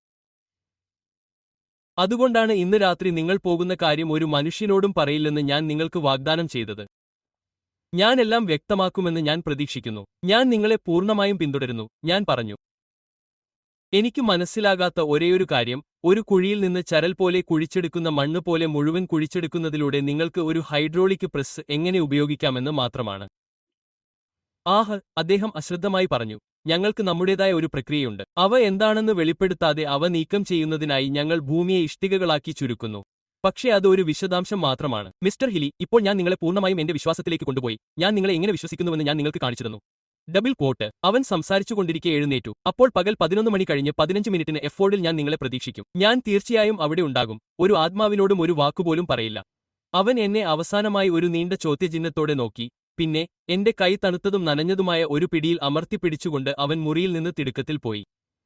അതുകൊണ്ടാണ് ഇന്ന് രാത്രി നിങ്ങൾ പോകുന്ന കാര്യം ഒരു മനുഷ്യനോടും പറയില്ലെന്ന് ഞാൻ നിങ്ങൾക്ക് വാഗ്ദാനം ചെയ്തത്. ഞാൻ എല്ലാം വ്യക്തമാക്കുമെന്ന് ഞാൻ പ്രതീക്ഷിക്കുന്നു. ഞാൻ നിങ്ങളെ പൂർണ്ണമായും പിന്തുടരുന്നു, ഞാൻ പറഞ്ഞു. എനിക്ക് മനസ്സിലാകാത്ത ഒരേയൊരു കാര്യം, ഒരു കുഴിയിൽ നിന്ന് ചരൽ പോലെ കുഴിച്ചെടുക്കുന്ന മണ്ണ് പോലെ മുഴുവൻ കുഴിച്ചെടുക്കുന്നതിലൂടെ നിങ്ങൾക്ക് ഒരു ഹൈഡ്രോളിക് പ്രസ് എങ്ങനെ ഉപയോഗിക്കാമെന്ന് മാത്രമാണ്. ആഹ്, അദ്ദേഹം അശ്രദ്ധമായി പറഞ്ഞു. ഞങ്ങൾക്ക് നമ്മുടേതായ ഒരു പ്രക്രിയയുണ്ട്. അവ എന്താണെന്ന് വെളിപ്പെടുത്താതെ അവ നീക്കം ചെയ്യുന്നതിനായി ഞങ്ങൾ ഭൂമിയെ ഇഷ്ടികകളാക്കി ചുരുക്കുന്നു. പക്ഷേ അത് ഒരു വിശദാംശം മാത്രമാണ്. മിസ്റ്റർ ഹിലി, ഇപ്പോൾ ഞാൻ നിങ്ങളെ പൂർണ്ണമായും എന്റെ വിശ്വാസത്തിലേക്ക് കൊണ്ടുപോയി. ഞാൻ നിങ്ങളെ എങ്ങനെ വിശ്വസിക്കുന്നുവെന്ന് ഞാൻ നിങ്ങൾക്ക് കാണിച്ചിരുന്നു. Double quote. അവൻ സംസാരിച്ചുകൊണ്ടിരിക്കെ എഴുന്നേറ്റു. അപ്പോൾ പകൽ പതിനൊന്ന് മണി കഴിഞ്ഞ് പതിനഞ്ച് മിനിറ്റിന് എഫോർഡിൽ ഞാൻ നിങ്ങളെ പ്രതീക്ഷിക്കും. ഞാൻ തീർച്ചയായും അവിടെ ഉണ്ടാകും. ഒരു ആത്മാവിനോടും ഒരു വാക്കുപോലും പറയില്ല. അവൻ എന്നെ അവസാനമായി ഒരു നീണ്ട ചോദ്യചിഹ്നത്തോടെ നോക്കി. പിന്നെ എന്റെ കൈ തണുത്തതും നനഞ്ഞതുമായ ഒരു പിടിയിൽ അമർത്തിപ്പിടിച്ചുകൊണ്ട് അവൻ മുറിയിൽ നിന്ന് തിടുക്കത്തിൽ പോയി.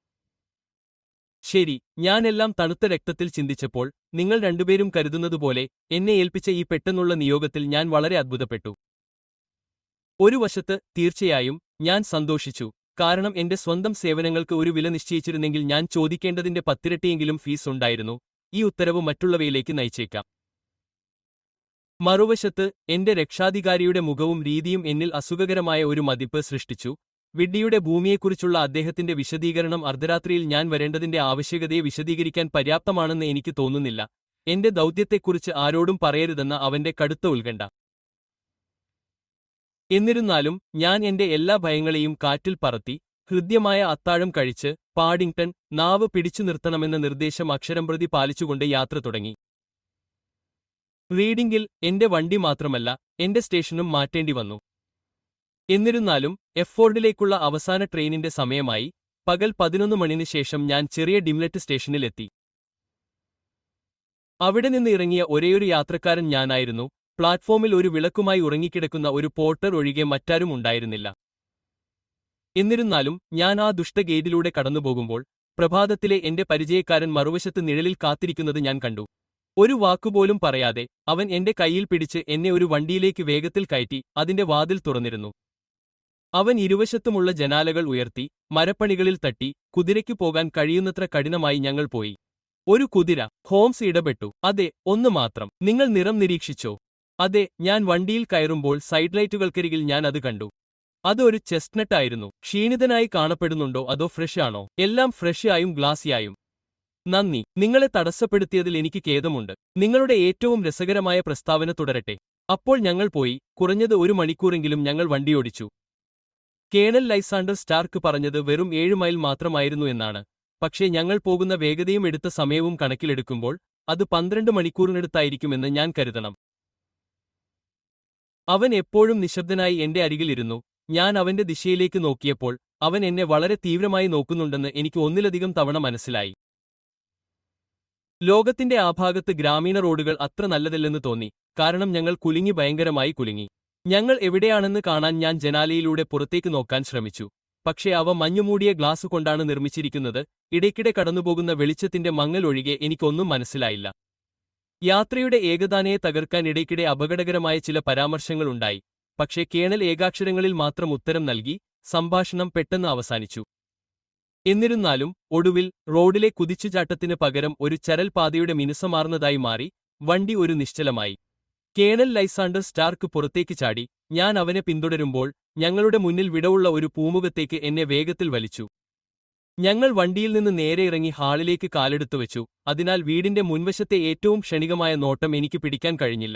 ശരി, ഞാനെല്ലാം തണുത്ത രക്തത്തിൽ ചിന്തിച്ചപ്പോൾ നിങ്ങൾ രണ്ടുപേരും കരുതുന്നതുപോലെ എന്നെ ഏൽപ്പിച്ച ഈ പെട്ടെന്നുള്ള നിയോഗത്തിൽ ഞാൻ വളരെ അത്ഭുതപ്പെട്ടു. ഒരു വശത്ത് തീർച്ചയായും ഞാൻ സന്തോഷിച്ചു. കാരണം എന്റെ സ്വന്തം സേവനങ്ങൾക്ക് ഒരു വില നിശ്ചയിച്ചിരുന്നെങ്കിൽ ഞാൻ ചോദിക്കേണ്ടതിന്റെ പത്തിരട്ടിയെങ്കിലും ഫീസ് ഉണ്ടായിരുന്നു. ഈ ഉത്തരവ് മറ്റുള്ളവയിലേക്ക് നയിച്ചേക്കാം. മറുവശത്ത് എന്റെ രക്ഷാധികാരിയുടെ മുഖവും രീതിയും എന്നിൽ അസുഖകരമായ ഒരു മതിപ്പ് സൃഷ്ടിച്ചു. വിഡ്ഡിയുടെ ഭൂമിയെക്കുറിച്ചുള്ള അദ്ദേഹത്തിന്റെ വിശദീകരണം അർദ്ധരാത്രിയിൽ ഞാൻ വരേണ്ടതിന്റെ ആവശ്യകതയെ വിശദീകരിക്കാൻ പര്യാപ്തമാണെന്ന് എനിക്ക് തോന്നുന്നില്ല. എന്റെ ദൗത്യത്തെക്കുറിച്ച് ആരോടും പറയരുതെന്ന അവന്റെ കടുത്ത ഉത്കണ്ഠ. എന്നിരുന്നാലും ഞാൻ എന്റെ എല്ലാ ഭയങ്ങളെയും കാറ്റിൽ പറത്തി ഹൃദ്യമായ അത്താഴം കഴിച്ച് പാഡിങ്ടൺ നാവ് പിടിച്ചു നിർത്തണമെന്ന നിർദ്ദേശം അക്ഷരംപ്രതി പാലിച്ചുകൊണ്ട് യാത്ര തുടങ്ങി. റീഡിംഗിൽ എന്റെ വണ്ടി മാത്രമല്ല എന്റെ സ്റ്റേഷനും മാറ്റേണ്ടി വന്നു. എന്നിരുന്നാലും എഫോർഡിലേക്കുള്ള അവസാന ട്രെയിനിന്റെ സമയമായി. പകൽ പതിനൊന്ന് മണിന് ശേഷം ഞാൻ ചെറിയ ഡിംലെറ്റ് സ്റ്റേഷനിലെത്തി. അവിടെ നിന്ന് ഇറങ്ങിയ ഒരേയൊരു യാത്രക്കാരൻ ഞാനായിരുന്നു. പ്ലാറ്റ്ഫോമിൽ ഒരു വിളക്കുമായി ഉറങ്ങിക്കിടക്കുന്ന ഒരു പോർട്ടർ ഒഴികെ മറ്റാരും ഉണ്ടായിരുന്നില്ല. എന്നിരുന്നാലും ഞാൻ ആ ദുഷ്ടഗേറ്റിലൂടെ കടന്നുപോകുമ്പോൾ പ്രഭാതത്തിലെ എന്റെ പരിചയക്കാരൻ മറുവശത്ത് നിഴലിൽ കാത്തിരിക്കുന്നത് ഞാൻ കണ്ടു. ഒരു വാക്കുപോലും പറയാതെ അവൻ എന്റെ കൈയിൽ പിടിച്ച് എന്നെ ഒരു വണ്ടിയിലേക്ക് വേഗത്തിൽ കയറ്റി അതിന്റെ വാതിൽ തുറന്നിരുന്നു. അവൻ ഇരുവശത്തുമുള്ള ജനാലകൾ ഉയർത്തി മരപ്പണികളിൽ തട്ടി കുതിരയ്ക്കു പോകാൻ കഴിയുന്നത്ര കഠിനമായി ഞങ്ങൾ പോയി. ഒരു കുതിര. ഹോംസ് ഇടപെട്ടു. അതെ, ഒന്ന് മാത്രം. നിങ്ങൾ നിറം നിരീക്ഷിച്ചോ? അതെ, ഞാൻ വണ്ടിയിൽ കയറുമ്പോൾ സൈഡ് ലൈറ്റുകൾക്കരികിൽ ഞാൻ അത് കണ്ടു. അത് ഒരു ചെസ്റ്റ്നട്ട് ആയിരുന്നു. ക്ഷീണിതനായി കാണപ്പെടുന്നുണ്ടോ അതോ ഫ്രഷ് ആണോ? എല്ലാം ഫ്രഷ് ആയും ഗ്ലാസിയായും. നന്ദി. നിങ്ങളെ തടസ്സപ്പെടുത്തിയതിൽ എനിക്ക് ഖേദമുണ്ട്. നിങ്ങളുടെ ഏറ്റവും രസകരമായ പ്രസ്താവന തുടരട്ടെ. അപ്പോൾ ഞങ്ങൾ പോയി. കുറഞ്ഞത് ഒരു മണിക്കൂറെങ്കിലും ഞങ്ങൾ വണ്ടിയോടിച്ചു. കേണൽ ലൈസാണ്ടർ സ്റ്റാർക്ക് പറഞ്ഞത് വെറും ഏഴ് മൈൽ മാത്രമായിരുന്നു എന്നാണ്. പക്ഷേ ഞങ്ങൾ പോകുന്ന വേഗതയും എടുത്ത സമയവും കണക്കിലെടുക്കുമ്പോൾ അത് പന്ത്രണ്ട് മണിക്കൂറിനടുത്തായിരിക്കുമെന്ന് ഞാൻ കരുതണം. അവൻ എപ്പോഴും നിശബ്ദനായി എന്റെ അരികിലിരുന്നു. ഞാൻ അവന്റെ ദിശയിലേക്ക് നോക്കിയപ്പോൾ അവൻ എന്നെ വളരെ തീവ്രമായി നോക്കുന്നുണ്ടെന്ന് എനിക്ക് ഒന്നിലധികം തവണ മനസ്സിലായി. ലോകത്തിന്റെ ആ ഭാഗത്ത് ഗ്രാമീണ റോഡുകൾ അത്ര നല്ലതല്ലെന്ന് തോന്നി, കാരണം ഞങ്ങൾ കുലുങ്ങി, ഭയങ്കരമായി കുലുങ്ങി. ഞങ്ങൾ എവിടെയാണെന്ന് കാണാൻ ഞാൻ ജനാലയിലൂടെ പുറത്തേക്ക് നോക്കാൻ ശ്രമിച്ചു. പക്ഷേ അവ മഞ്ഞുമൂടിയ ഗ്ലാസ് കൊണ്ടാണ് നിർമ്മിച്ചിരിക്കുന്നത്. ഇടയ്ക്കിടെ കടന്നുപോകുന്ന വെളിച്ചത്തിന്റെ മങ്ങൽ ഒഴികെ എനിക്കൊന്നും മനസ്സിലായില്ല. യാത്രയുടെ ഏകതാനയെ തകർക്കാൻ ഇടയ്ക്കിടെ അപകടകരമായ ചില പരാമർശങ്ങളുണ്ടായി. പക്ഷേ കേണൽ ഏകാക്ഷരങ്ങളിൽ മാത്രം ഉത്തരം നൽകി. സംഭാഷണം പെട്ടെന്ന് അവസാനിച്ചു. എന്നിരുന്നാലും ഒടുവിൽ റോഡിലെ കുതിച്ചുചാട്ടത്തിന് പകരം ഒരു ചരൽപാതയുടെ മിനുസമാർന്നതായി മാറി. വണ്ടി ഒരു നിശ്ചലമായി. കേണൽ ലൈസാണ്ടർ സ്റ്റാർക്ക് പുറത്തേക്ക് ചാടി. ഞാൻ അവനെ പിന്തുടരുമ്പോൾ ഞങ്ങളുടെ മുന്നിൽ വിടവുള്ള ഒരു പൂമുഖത്തേക്ക് എന്നെ വേഗത്തിൽ വലിച്ചു. ഞങ്ങൾ വണ്ടിയിൽ നിന്ന് നേരെ ഇറങ്ങി ഹാളിലേക്ക് കാലെടുത്തു വെച്ചു. അതിനാൽ വീടിന്റെ മുൻവശത്തെ ഏറ്റവും ക്ഷണികമായ നോട്ടം എനിക്ക് പിടിക്കാൻ കഴിഞ്ഞില്ല.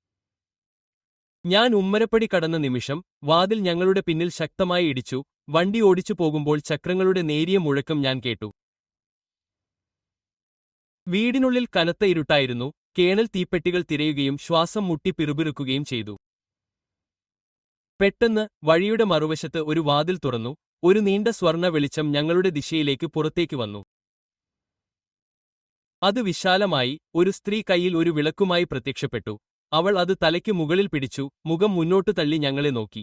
ഞാൻ ഉമ്മരപ്പടി കടന്ന നിമിഷം വാതിൽ ഞങ്ങളുടെ പിന്നിൽ ശക്തമായി ഇടിച്ചു. വണ്ടി ഓടിച്ചു പോകുമ്പോൾ ചക്രങ്ങളുടെ നേരിയ മുഴക്കം ഞാൻ കേട്ടു. വീടിനുള്ളിൽ കനത്ത ഇരുട്ടായിരുന്നു. കേണൽ തീപ്പെട്ടികൾ തിരയുകയും ശ്വാസം മുട്ടി പിറുപിറുക്കുകയും ചെയ്തു. പെട്ടെന്ന് വഴിയുടെ മറുവശത്ത് ഒരു വാതിൽ തുറന്നു. ഒരു നീണ്ട സ്വർണ്ണ വെളിച്ചം ഞങ്ങളുടെ ദിശയിലേക്ക് പുറത്തേക്ക് വന്നു. അത് വിശാലമായി. ഒരു സ്ത്രീ കയ്യിൽ ഒരു വിളക്കുമായി പ്രത്യക്ഷപ്പെട്ടു. അവൾ അത് തലയ്ക്ക് മുകളിൽ പിടിച്ചു, മുഖം മുന്നോട്ട് തള്ളി ഞങ്ങളെ നോക്കി.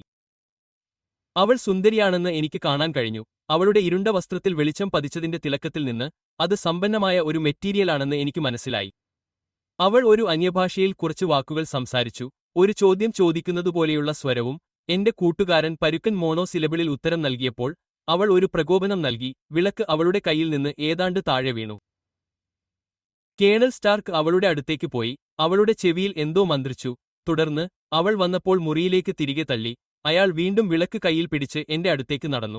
അവൾ സുന്ദരിയാണെന്ന് എനിക്ക് കാണാൻ കഴിഞ്ഞു. അവളുടെ ഇരുണ്ട വസ്ത്രത്തിൽ വെളിച്ചം പതിച്ചതിന്റെ തിളക്കത്തിൽ നിന്ന് അത് സമ്പന്നമായ ഒരു മെറ്റീരിയലാണെന്ന് എനിക്ക് മനസ്സിലായി. അവൾ ഒരു അന്യഭാഷയിൽ കുറച്ച് വാക്കുകൾ സംസാരിച്ചു, ഒരു ചോദ്യം ചോദിക്കുന്നതുപോലെയുള്ള സ്വരവും. എന്റെ കൂട്ടുകാരൻ പരുക്കൻ മോണോ സിലബിളിൽ ഉത്തരം നൽകിയപ്പോൾ അവൾ ഒരു പ്രകോപനം നൽകി. വിളക്ക് അവളുടെ കയ്യിൽ നിന്ന് ഏതാണ്ട് താഴെ വീണു. കേണൽ സ്റ്റാർക്ക് അവളുടെ അടുത്തേക്ക് പോയി. അവളുടെ ചെവിയിൽ എന്തോ മന്ത്രിച്ചു. തുടർന്ന് അവൾ വന്നപ്പോൾ മുറിയിലേക്ക് തിരികെ തള്ളി. അയാൾ വീണ്ടും വിളക്ക് കയ്യിൽ പിടിച്ച് എന്റെ അടുത്തേക്ക് നടന്നു.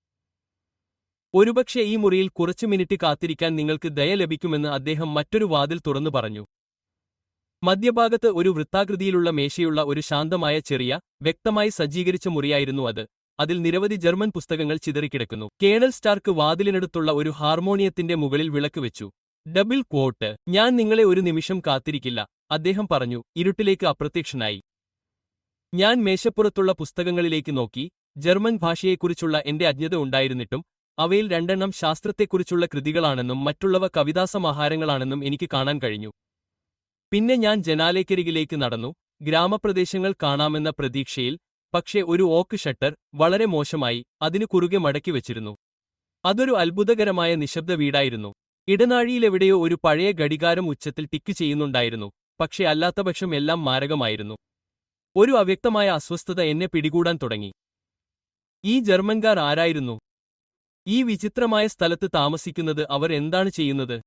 ഒരുപക്ഷെ ഈ മുറിയിൽ കുറച്ചു മിനിറ്റ് കാത്തിരിക്കാൻ നിങ്ങൾക്ക് ദയ ലഭിക്കുമെന്ന് അദ്ദേഹം മറ്റൊരു വാതിൽ തുറന്നു പറഞ്ഞു. മധ്യഭാഗത്ത് ഒരു വൃത്താകൃതിയിലുള്ള മേശയുള്ള ഒരു ശാന്തമായ ചെറിയ, വ്യക്തമായി സജ്ജീകരിച്ച മുറിയായിരുന്നു അത്. അതിൽ നിരവധി ജർമ്മൻ പുസ്തകങ്ങൾ ചിതറിക്കിടക്കുന്നു. കേണൽ സ്റ്റാർക്ക് വാതിലിനടുത്തുള്ള ഒരു ഹാർമോണിയത്തിന്റെ മുകളിൽ വിളക്ക് വെച്ചു. Double quote. ഞാൻ നിങ്ങളെ ഒരു നിമിഷം കാത്തിരിക്കില്ല, അദ്ദേഹം പറഞ്ഞു, ഇരുട്ടിലേക്ക് അപ്രത്യക്ഷനായി. ഞാൻ മേശപ്പുറത്തുള്ള പുസ്തകങ്ങളിലേക്ക് നോക്കി. ജർമ്മൻ ഭാഷയെക്കുറിച്ചുള്ള എന്റെ അജ്ഞത ഉണ്ടായിരുന്നിട്ടും അവയിൽ രണ്ടെണ്ണം ശാസ്ത്രത്തെക്കുറിച്ചുള്ള കൃതികളാണെന്നും മറ്റുള്ളവ കവിതാസമാഹാരങ്ങളാണെന്നും എനിക്ക് കാണാൻ കഴിഞ്ഞു. പിന്നെ ഞാൻ ജനാലയ്ക്കരികിലേക്ക് നടന്നു, ഗ്രാമപ്രദേശങ്ങൾ കാണാമെന്ന പ്രതീക്ഷയിൽ. പക്ഷേ ഒരു ഓക്ക് ഷട്ടർ, വളരെ മോശമായി, അതിനു കുറുകെ മടക്കി വച്ചിരുന്നു. അതൊരു അത്ഭുതകരമായ നിശബ്ദ വീടായിരുന്നു. ഇടനാഴിയിലെവിടെയോ ഒരു പഴയ ഘടികാരം ഉച്ചത്തിൽ ടിക്ക് ചെയ്യുന്നുണ്ടായിരുന്നു. പക്ഷേ അല്ലാത്തപക്ഷം എല്ലാം മാരകമായിരുന്നു. ഒരു അവ്യക്തമായ അസ്വസ്ഥത എന്നെ പിടികൂടാൻ തുടങ്ങി. ഈ ജർമ്മൻകാർ ആരായിരുന്നു? ഈ വിചിത്രമായ സ്ഥലത്ത് താമസിക്കുന്നത് അവർ എന്താണ് ചെയ്യുന്നത്?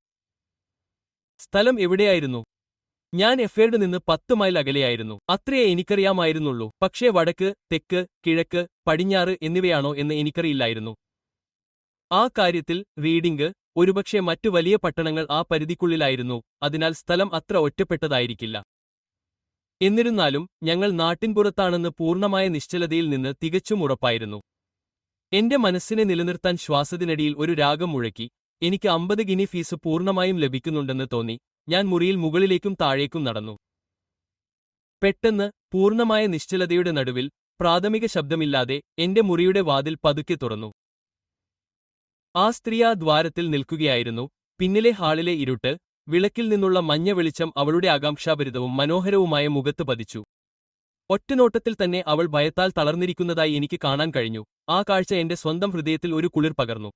സ്ഥലം എവിടെയായിരുന്നു? ഞാൻ എഫേർഡ് നിന്ന് പത്ത് മൈൽ അകലെയായിരുന്നു. അത്രയേ എനിക്കറിയാമായിരുന്നുള്ളൂ. പക്ഷേ വടക്ക്, തെക്ക്, കിഴക്ക്, പടിഞ്ഞാറ് എന്നിവയാണോ എന്ന് എനിക്കറിയില്ലായിരുന്നു. ആ കാര്യത്തിൽ റീഡിംഗ്, ഒരുപക്ഷെ മറ്റു വലിയ പട്ടണങ്ങൾ ആ പരിധിക്കുള്ളിലായിരുന്നു. അതിനാൽ സ്ഥലം അത്ര ഒറ്റപ്പെട്ടതായിരിക്കില്ല. എന്നിരുന്നാലും ഞങ്ങൾ നാട്ടിൻപുറത്താണെന്ന് പൂർണ്ണമായ നിശ്ചലതയിൽ നിന്ന് തികച്ചും ഉറപ്പായിരുന്നു. എന്റെ മനസ്സിനെ നിലനിർത്താൻ ശ്വാസത്തിനടിയിൽ ഒരു രാഗം മുഴക്കി. എനിക്ക് അമ്പത് ഗിനി ഫീസ് പൂർണ്ണമായും ലഭിക്കുന്നുണ്ടെന്ന് തോന്നി. ഞാൻ മുറിയിൽ മുകളിലേക്കും താഴേക്കും നടന്നു. പെട്ടെന്ന് പൂർണ്ണമായ നിശ്ചലതയുടെ നടുവിൽ പ്രാഥമിക ശബ്ദമില്ലാതെ എന്റെ മുറിയുടെ വാതിൽ പതുക്കെ തുറന്നു. ആ സ്ത്രീ ആ ദ്വാരത്തിൽ നിൽക്കുകയായിരുന്നു. പിന്നിലെ ഹാളിലെ ഇരുട്ട്, വിളക്കിൽ നിന്നുള്ള മഞ്ഞ വെളിച്ചം അവളുടെ ആകാംക്ഷാഭരിതവും മനോഹരവുമായ മുഖത്ത് പതിച്ചു. ഒറ്റനോട്ടത്തിൽ തന്നെ അവൾ ഭയത്താൽ തളർന്നിരിക്കുന്നതായി എനിക്ക് കാണാൻ കഴിഞ്ഞു. ആ കാഴ്ച എന്റെ സ്വന്തം ഹൃദയത്തിൽ ഒരു കുളിർ പകർന്നു.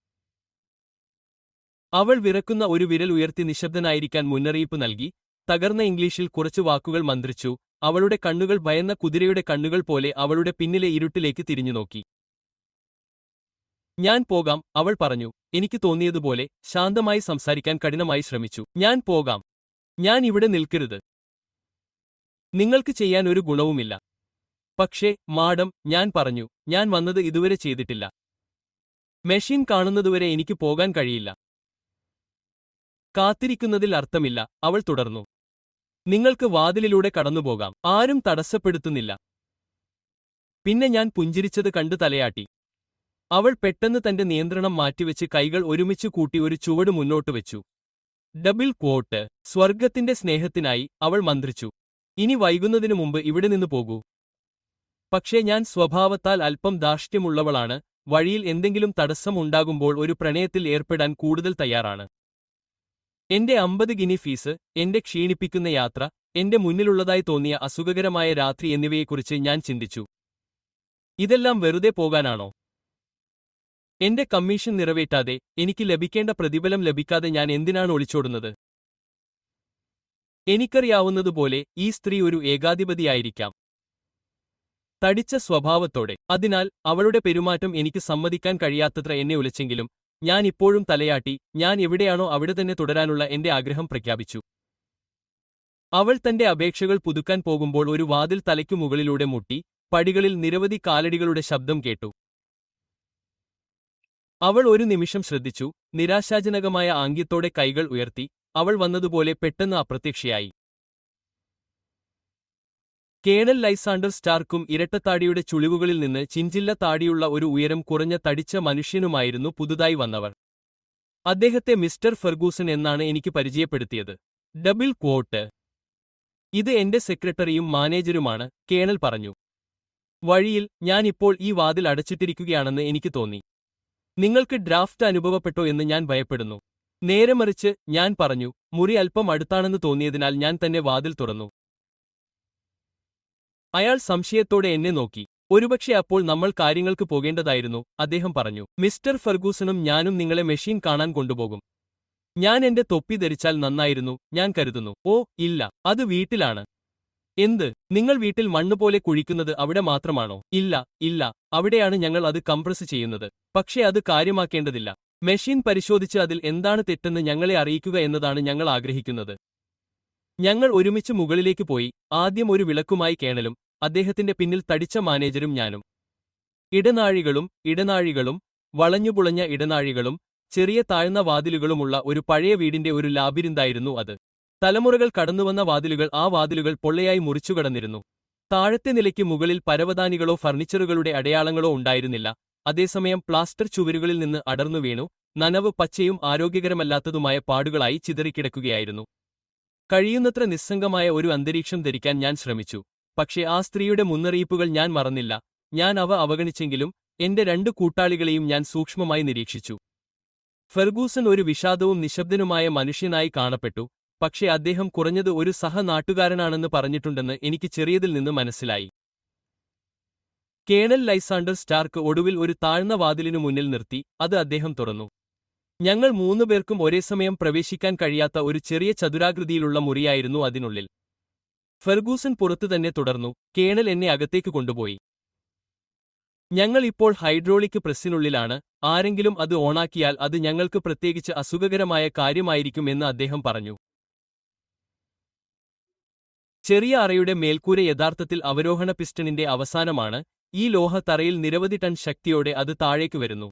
അവൾ വിറക്കുന്ന ഒരു വിരൽ ഉയർത്തി നിശബ്ദനായിരിക്കാൻ മുന്നറിയിപ്പ് നൽകി. തകർന്ന ഇംഗ്ലീഷിൽ കുറച്ചു വാക്കുകൾ മന്ത്രിച്ചു. അവളുടെ കണ്ണുകൾ ഭയന്ന കുതിരയുടെ കണ്ണുകൾ പോലെ അവളുടെ പിന്നിലെ ഇരുട്ടിലേക്ക് തിരിഞ്ഞുനോക്കി. ഞാൻ പോകാം, അവൾ പറഞ്ഞു. എനിക്ക് തോന്നിയതുപോലെ ശാന്തമായി സംസാരിക്കാൻ കഠിനമായി ശ്രമിച്ചു. ഞാൻ പോകാം. ഞാൻ ഇവിടെ നിൽക്കരുത്. നിങ്ങൾക്ക് ചെയ്യാൻ ഒരു ഗുണവുമില്ല. പക്ഷേ മാഡം, ഞാൻ പറഞ്ഞു, ഞാൻ വന്നത് ഇതുവരെ ചെയ്തിട്ടില്ല. മെഷീൻ കാണുന്നതുവരെ എനിക്ക് പോകാൻ കഴിയില്ല. കാത്തിരിക്കുന്നതിൽ അർത്ഥമില്ല, അവൾ തുടർന്നു. നിങ്ങൾക്ക് വാതിലിലൂടെ കടന്നുപോകാം. ആരും തടസ്സപ്പെടുത്തുന്നില്ല. പിന്നെ ഞാൻ പുഞ്ചിരിച്ചത് കണ്ട് തലയാട്ടി. അവൾ പെട്ടെന്ന് തന്റെ നിയന്ത്രണം മാറ്റിവെച്ച് കൈകൾ ഒരുമിച്ച് കൂട്ടി ഒരു ചുവട് മുന്നോട്ട് വെച്ചു. Double quote. സ്വർഗത്തിന്റെ സ്നേഹത്തിനായി, അവൾ മന്ത്രിച്ചു. ഇനി വൈകുന്നതിനു മുമ്പ് ഇവിടെ നിന്ന് പോകൂ. പക്ഷേ ഞാൻ സ്വഭാവത്താൽ അല്പം ധാർഷ്ട്യമുള്ളവളാണ്. വഴിയിൽ എന്തെങ്കിലും തടസ്സം ഉണ്ടാകുമ്പോൾ ഒരു പ്രണയത്തിൽ ഏർപ്പെടാൻ കൂടുതൽ തയ്യാറാണ്. എന്റെ അമ്പത് ഗിനി ഫീസ്, എന്റെ ക്ഷീണിപ്പിക്കുന്ന യാത്ര, എന്റെ മുന്നിലുള്ളതായി തോന്നിയ അസുഖകരമായ രാത്രി എന്നിവയെക്കുറിച്ച് ഞാൻ ചിന്തിച്ചു. ഇതെല്ലാം വെറുതെ പോകാനാണോ? എന്റെ കമ്മീഷൻ നിറവേറ്റാതെ, എനിക്ക് ലഭിക്കേണ്ട പ്രതിഫലം ലഭിക്കാതെ ഞാൻ എന്തിനാണ് ഒളിച്ചോടുന്നത്? എനിക്കറിയാവുന്നതുപോലെ ഈ സ്ത്രീ ഒരു ഏകാധിപതിയായിരിക്കാം. തടിച്ച സ്വഭാവത്തോടെ. അതിനാൽ അവളുടെ പെരുമാറ്റം എനിക്ക് സമ്മതിക്കാൻ കഴിയാത്തത്ര എന്നെ ഉലച്ചെങ്കിലും ഞാൻ ഇപ്പോഴും തലയാട്ടി. ഞാൻ എവിടെയാണോ അവിടെ തന്നെ തുടരാനുള്ള എന്റെ ആഗ്രഹം പ്രഖ്യാപിച്ചു. അവൾ തന്റെ അപേക്ഷകൾ പുതുക്കാൻ പോകുമ്പോൾ ഒരു വാതിൽ തലയ്ക്കു മുകളിലൂടെ മുട്ടി. പടികളിൽ നിരവധി കാലടികളുടെ ശബ്ദം കേട്ടു. അവൾ ഒരു നിമിഷം ശ്രദ്ധിച്ചു. നിരാശാജനകമായ ആംഗ്യത്തോടെ കൈകൾ ഉയർത്തി. അവൾ വന്നതുപോലെ പെട്ടെന്ന് അപ്രത്യക്ഷയായി. കേണൽ ലൈസാണ്ടർ സ്റ്റാർക്കും ഇരട്ടത്താടിയുടെ ചുളിവുകളിൽ നിന്ന് ചിഞ്ചില്ല താടിയുള്ള ഒരു ഉയരം കുറഞ്ഞ തടിച്ച മനുഷ്യനുമായിരുന്നു പുതുതായി വന്നവർ. അദ്ദേഹത്തെ മിസ്റ്റർ ഫെർഗൂസൺ എന്നാണ് എനിക്ക് പരിചയപ്പെടുത്തിയത്. Double quote. ഇത് എന്റെ സെക്രട്ടറിയും മാനേജരുമാണ്, കേണൽ പറഞ്ഞു. വഴിയിൽ ഞാൻ ഇപ്പോൾ ഈ വാതിൽ അടച്ചിട്ടിരിക്കുകയാണെന്ന് എനിക്ക് തോന്നി. നിങ്ങൾക്ക് ഡ്രാഫ്റ്റ് അനുഭവപ്പെട്ടോ എന്ന് ഞാൻ ഭയപ്പെടുന്നു. നേരെമറിച്ച്, ഞാൻ പറഞ്ഞു. മുറി അല്പം അടുത്താണെന്ന് തോന്നിയതിനാൽ ഞാൻ തന്നെ വാതിൽ തുറന്നു. അയാൾ സംശയത്തോടെ എന്നെ നോക്കി. ഒരുപക്ഷെ അപ്പോൾ നമ്മൾ കാര്യങ്ങൾക്ക് പോകേണ്ടതായിരുന്നു, അദ്ദേഹം പറഞ്ഞു. മിസ്റ്റർ ഫെർഗൂസണും ഞാനും നിങ്ങളെ മെഷീൻ കാണാൻ കൊണ്ടുപോകും. ഞാൻ എന്റെ തൊപ്പി ധരിച്ചാൽ നന്നായിരുന്നു, ഞാൻ കരുതുന്നു. ഓ ഇല്ല, അത് വീട്ടിലാണ്. എന്ത്, നിങ്ങൾ വീട്ടിൽ മണ്ണുപോലെ കുഴിക്കുന്നത് അവിടെ മാത്രമാണോ? ഇല്ല ഇല്ല, അവിടെയാണ് ഞങ്ങൾ അത് കംപ്രസ് ചെയ്യുന്നത്. പക്ഷേ അത് കാര്യമാക്കേണ്ടതില്ല. മെഷീൻ പരിശോധിച്ച് അതിൽ എന്താണ് തെറ്റെന്ന് ഞങ്ങളെ അറിയിക്കുക എന്നതാണ് ഞങ്ങൾ ആഗ്രഹിക്കുന്നത്. ഞങ്ങൾ ഒരുമിച്ച് മുകളിലേക്ക് പോയി. ആദ്യം ഒരു വിളക്കുമായി കേണലും അദ്ദേഹത്തിന്റെ പിന്നിൽ തടിച്ച മാനേജരും ഞാനും. ഇടനാഴികളും ഇടനാഴികളും വളഞ്ഞുപുളഞ്ഞ ഇടനാഴികളും ചെറിയ താഴ്ന്ന വാതിലുകളുമുള്ള ഒരു പഴയ വീടിന്റെ ഒരു ലാബിരിന്തായിരുന്നു അത്. തലമുറകൾ കടന്നുവന്ന വാതിലുകൾ. ആ വാതിലുകൾ പൊള്ളയായി മുറിച്ചുകടന്നിരുന്നു. താഴത്തെ നിലയ്ക്ക് മുകളിൽ പരവതാനികളോ ഫർണിച്ചറുകളുടെ അടയാളങ്ങളോ ഉണ്ടായിരുന്നില്ല. അതേസമയം പ്ലാസ്റ്റർ ചുവരുകളിൽ നിന്ന് അടർന്നു വീണു നനവ് പച്ചയും ആരോഗ്യകരമല്ലാത്തതുമായ പാടുകളായി ചിതറിക്കിടക്കുകയായിരുന്നു. കഴിയുന്നത്ര നിസ്സംഗമായ ഒരു അന്തരീക്ഷം ധരിക്കാൻ ഞാൻ ശ്രമിച്ചു. പക്ഷേ ആ സ്ത്രീയുടെ മുന്നറിയിപ്പുകൾ ഞാൻ മറന്നില്ല. ഞാൻ അവ അവഗണിച്ചെങ്കിലും എന്റെ രണ്ടു കൂട്ടാളികളെയും ഞാൻ സൂക്ഷ്മമായി നിരീക്ഷിച്ചു. ഫെർഗൂസൺ ഒരു വിഷാദവും നിശബ്ദനുമായ മനുഷ്യനായി കാണപ്പെട്ടു. പക്ഷേ അദ്ദേഹം കുറഞ്ഞത് ഒരു സഹനാട്ടുകാരനാണെന്ന് പറഞ്ഞിട്ടുണ്ടെന്ന് എനിക്ക് ചെറിയതിൽ നിന്ന് മനസ്സിലായി. കേണൽ ലൈസാണ്ടർ സ്റ്റാർക്ക് ഒടുവിൽ ഒരു താഴ്ന്ന വാതിലിനു മുന്നിൽ നിർത്തി. അത് അദ്ദേഹം തുറന്നു. ഞങ്ങൾ മൂന്നുപേർക്കും ഒരേസമയം പ്രവേശിക്കാൻ കഴിയാത്ത ഒരു ചെറിയ ചതുരാകൃതിയിലുള്ള മുറിയായിരുന്നു അതിനുള്ളിൽ. ഫെർഗൂസൺ പുറത്തുതന്നെ തുടർന്നു. കേണൽ എന്നെ അകത്തേക്ക് കൊണ്ടുപോയി. ഞങ്ങൾ ഇപ്പോൾ ഹൈഡ്രോളിക് പ്രസ്സിനുള്ളിലാണ്. ആരെങ്കിലും അത് ഓണാക്കിയാൽ അത് ഞങ്ങൾക്ക് പ്രത്യേകിച്ച് അസുഖകരമായ കാര്യമായിരിക്കും എന്ന് അദ്ദേഹം പറഞ്ഞു. ചെറിയ അറയുടെ മേൽക്കൂര യഥാർത്ഥത്തിൽ അവരോഹണ പിസ്റ്റണിന്റെ അവസാനമാണ്. ഈ ലോഹ തറയിൽ നിരവധി ടൺ ശക്തിയോടെ അത് താഴേക്ക് വരുന്നു.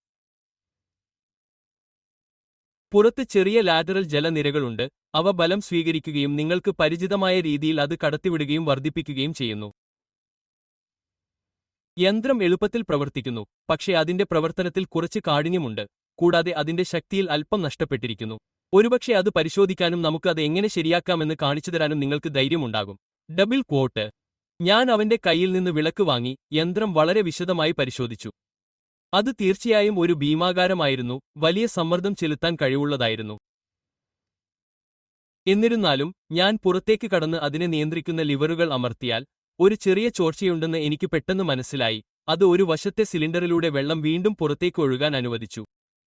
പുറത്ത് ചെറിയ ലാറ്ററൽ ജലനിരകളുണ്ട്. അവ ബലം സ്വീകരിക്കുകയും നിങ്ങൾക്ക് പരിചിതമായ രീതിയിൽ അത് കടത്തിവിടുകയും വർദ്ധിപ്പിക്കുകയും ചെയ്യുന്നു. യന്ത്രം എളുപ്പത്തിൽ പ്രവർത്തിക്കുന്നു, പക്ഷേ അതിന്റെ പ്രവർത്തനത്തിൽ കുറച്ച് കാഠിന്യമുണ്ട്. കൂടാതെ അതിന്റെ ശക്തിയിൽ അല്പം നഷ്ടപ്പെട്ടിരിക്കുന്നു. ഒരുപക്ഷെ അത് പരിശോധിക്കാനും നമുക്ക് അത് എങ്ങനെ ശരിയാക്കാമെന്ന് കാണിച്ചുതരാനും നിങ്ങൾക്ക് ധൈര്യമുണ്ടാകും. Double quote. ഞാൻ അവന്റെ കയ്യിൽ നിന്ന് വിളക്ക് വാങ്ങി. യന്ത്രം വളരെ വിശദമായി പരിശോധിച്ചു. അത് തീർച്ചയായും ഒരു ഭീമാകാരമായിരുന്നു. വലിയ സമ്മർദ്ദം ചെലുത്താൻ കഴിവുള്ളതായിരുന്നു. എന്നിരുന്നാലും ഞാൻ പുറത്തേക്ക് കടന്ന് അതിനെ നിയന്ത്രിക്കുന്ന ലിവറുകൾ അമർത്തിയാൽ ഒരു ചെറിയ ചോർച്ചയുണ്ടെന്ന് എനിക്ക് പെട്ടെന്ന് മനസ്സിലായി. അത് ഒരു വശത്തെ സിലിണ്ടറിലൂടെ വെള്ളം വീണ്ടും പുറത്തേക്ക് ഒഴുകാൻ അനുവദിച്ചു.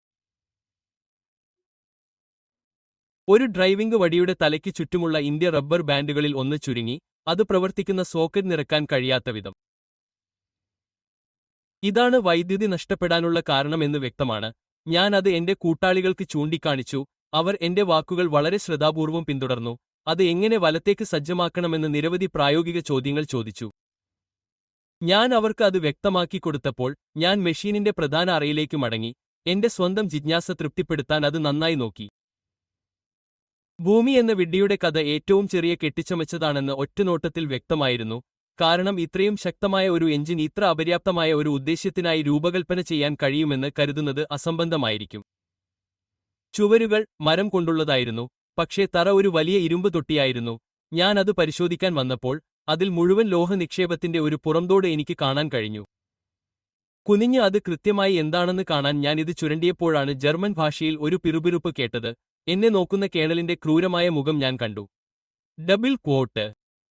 ഒരു ഡ്രൈവിംഗ് വടിയുടെ തലയ്ക്ക് ചുറ്റുമുള്ള ഇന്ത്യ റബ്ബർ ബാൻഡുകളിൽ ഒന്ന് ചുരുങ്ങി. അത് പ്രവർത്തിക്കുന്ന സോക്കറ്റ് നിറക്കാൻ കഴിയാത്ത വിധം. ഇതാണ് വൈദ്യുതി നഷ്ടപ്പെടാനുള്ള കാരണമെന്ന് വ്യക്തമാണ്. ഞാൻ അത് എന്റെ കൂട്ടാളികൾക്ക് ചൂണ്ടിക്കാണിച്ചു. അവർ എന്റെ വാക്കുകൾ വളരെ ശ്രദ്ധാപൂർവം പിന്തുടർന്നു. അത് എങ്ങനെ വലത്തേക്ക് സജ്ജമാക്കണമെന്ന് നിരവധി പ്രായോഗിക ചോദ്യങ്ങൾ ചോദിച്ചു. ഞാൻ അവർക്ക് അത് വ്യക്തമാക്കി കൊടുത്തപ്പോൾ ഞാൻ മെഷീനിന്റെ പ്രധാന അറയിലേക്ക് മടങ്ങി. എന്റെ സ്വന്തം ജിജ്ഞാസ തൃപ്തിപ്പെടുത്താൻ അത് നന്നായി നോക്കി. ഭൂമി എന്ന വിഡ്ഢിയുടെ കഥ ഏറ്റവും ചെറിയ കെട്ടിച്ചമച്ചതാണെന്ന് ഒറ്റനോട്ടത്തിൽ വ്യക്തമായിരുന്നു. കാരണം ഇത്രയും ശക്തമായ ഒരു എഞ്ചിൻ ഇത്ര അപര്യാപ്തമായ ഒരു ഉദ്ദേശ്യത്തിനായി രൂപകൽപ്പന ചെയ്യാൻ കഴിയുമെന്ന് കരുതുന്നത് അസംബന്ധമായിരിക്കും. ചുവരുകൾ മരം കൊണ്ടുള്ളതായിരുന്നു, പക്ഷേ തറ ഒരു വലിയ ഇരുമ്പ് തൊട്ടിയായിരുന്നു. ഞാൻ അത് പരിശോധിക്കാൻ വന്നപ്പോൾ അതിൽ മുഴുവൻ ലോഹ നിക്ഷേപത്തിന്റെ ഒരു പുറംതോട് എനിക്ക് കാണാൻ കഴിഞ്ഞു. കുനിഞ്ഞ് അത് കൃത്യമായി എന്താണെന്ന് കാണാൻ ഞാൻ ഇത് ചുരണ്ടിയപ്പോഴാണ് ജർമ്മൻ ഭാഷയിൽ ഒരു പിറുപിറുപ്പ് കേട്ടത്. എന്നെ നോക്കുന്ന കേണലിന്റെ ക്രൂരമായ മുഖം ഞാൻ കണ്ടു. Double quote.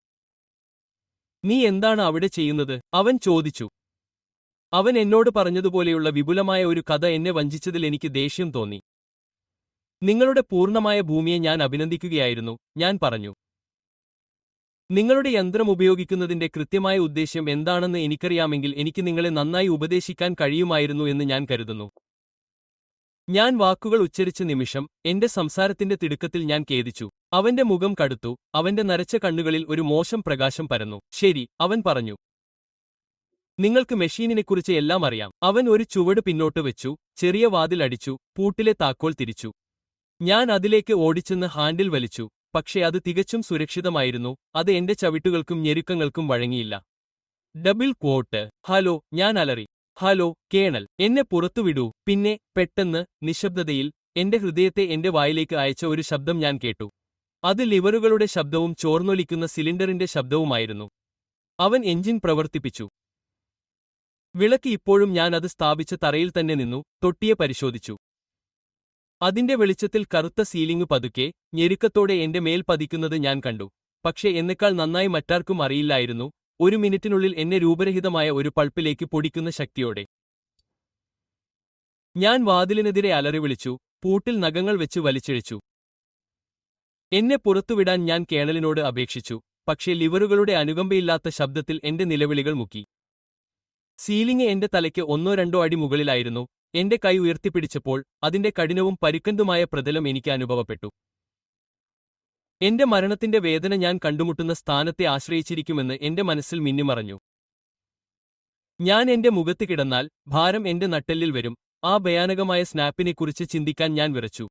നീ എന്താണ് അവിടെ ചെയ്യുന്നത്? അവൻ ചോദിച്ചു. അവൻ എന്നോട് പറഞ്ഞതുപോലെയുള്ള വിപുലമായ ഒരു കഥ എന്നെ വഞ്ചിച്ചതിൽ എനിക്ക് ദേഷ്യം തോന്നി. നിങ്ങളുടെ പൂർണ്ണമായ ഭൂമിയെ ഞാൻ അഭിനന്ദിക്കുകയായിരുന്നു, ഞാൻ പറഞ്ഞു. നിങ്ങളുടെ യന്ത്രം ഉപയോഗിക്കുന്നതിന്റെ കൃത്യമായ ഉദ്ദേശ്യം എന്താണെന്ന് എനിക്കറിയാമെങ്കിൽ എനിക്ക് നിങ്ങളെ നന്നായി ഉപദേശിക്കാൻ കഴിയുമായിരുന്നു എന്ന് ഞാൻ കരുതുന്നു. ഞാൻ വാക്കുകൾ ഉച്ചരിച്ച നിമിഷം എന്റെ സംസാരത്തിന്റെ തിടുക്കത്തിൽ ഞാൻ ഖേദിച്ചു. അവന്റെ മുഖം കടുത്തു. അവന്റെ നരച്ച കണ്ണുകളിൽ ഒരു മോശം പ്രകാശം പരന്നു. ശരി, അവൻ പറഞ്ഞു. നിങ്ങൾക്ക് മെഷീനിനെക്കുറിച്ച് എല്ലാം അറിയാം. അവൻ ഒരു ചുവട് പിന്നോട്ട് വെച്ചു, ചെറിയ വാതിൽ അടിച്ചു, പൂട്ടിലെ താക്കോൽ തിരിച്ചു. ഞാൻ അതിലേക്ക് ഓടിച്ചെന്ന് ഹാൻഡിൽ വലിച്ചു. പക്ഷേ അത് തികച്ചും സുരക്ഷിതമായിരുന്നു. അത് എന്റെ ചവിട്ടുകൾക്കും ഞെരുക്കങ്ങൾക്കും വഴങ്ങിയില്ല. Double quote. ഹലോ, ഞാൻ അലറി. ഹലോ, കേണൽ, എന്നെ പുറത്തുവിടൂ. പിന്നെ പെട്ടെന്ന് നിശബ്ദതയിൽ എന്റെ ഹൃദയത്തെ എന്റെ വായിലേക്ക് അയച്ച ഒരു ശബ്ദം ഞാൻ കേട്ടു. അത് ലിവറുകളുടെ ശബ്ദവും ചോർന്നൊലിക്കുന്ന സിലിണ്ടറിന്റെ ശബ്ദവുമായിരുന്നു. അവൻ എഞ്ചിൻ പ്രവർത്തിപ്പിച്ചു. വിളക്ക് ഇപ്പോഴും ഞാൻ അത് സ്ഥാപിച്ച തറയിൽ തന്നെ നിന്നു, തൊട്ടിയെ പരിശോധിച്ചു. അതിന്റെ വെളിച്ചത്തിൽ കറുത്ത സീലിംഗ് പതുക്കെ ഞെരുക്കത്തോടെ എന്റെ മേൽ പതിക്കുന്നത് ഞാൻ കണ്ടു. പക്ഷേ എന്നെക്കാൾ നന്നായി മറ്റാർക്കും അറിയില്ലായിരുന്നു, ഒരു മിനിറ്റിനുള്ളിൽ എന്നെ രൂപരഹിതമായ ഒരു പൾപ്പിലേക്ക് പൊടിക്കുന്ന ശക്തിയോടെ. ഞാൻ വാതിലിനെതിരെ അലറി വിളിച്ചു, പൂട്ടിൽ നഖങ്ങൾ വെച്ച് വലിച്ചിഴച്ചു. എന്നെ പുറത്തുവിടാൻ ഞാൻ കേണലിനോട് അപേക്ഷിച്ചു, പക്ഷേ ലിവറുകളുടെ അനുകമ്പയില്ലാത്ത ശബ്ദത്തിൽ എന്റെ നിലവിളികൾ മുക്കി. സീലിംഗ് എന്റെ തലയ്ക്ക് ഒന്നോ രണ്ടോ അടി മുകളിലായിരുന്നു. എന്റെ കൈ ഉയർത്തിപ്പിടിച്ചപ്പോൾ അതിന്റെ കഠിനവും പരുക്കന്തുമായ പ്രതലം എനിക്ക് അനുഭവപ്പെട്ടു. എന്റെ മരണത്തിന്റെ വേദന ഞാൻ കണ്ടുമുട്ടുന്ന സ്ഥാനത്തെ ആശ്രയിച്ചിരിക്കുമെന്ന് എന്റെ മനസ്സിൽ മിന്നിമറഞ്ഞു. ഞാൻ എന്റെ മുഖത്ത് കിടന്നാൽ ഭാരം എന്റെ നട്ടെല്ലിൽ വരും. ആ ഭയാനകമായ സ്നാപ്പിനെക്കുറിച്ച് ചിന്തിക്കാൻ ഞാൻ വിറച്ചു.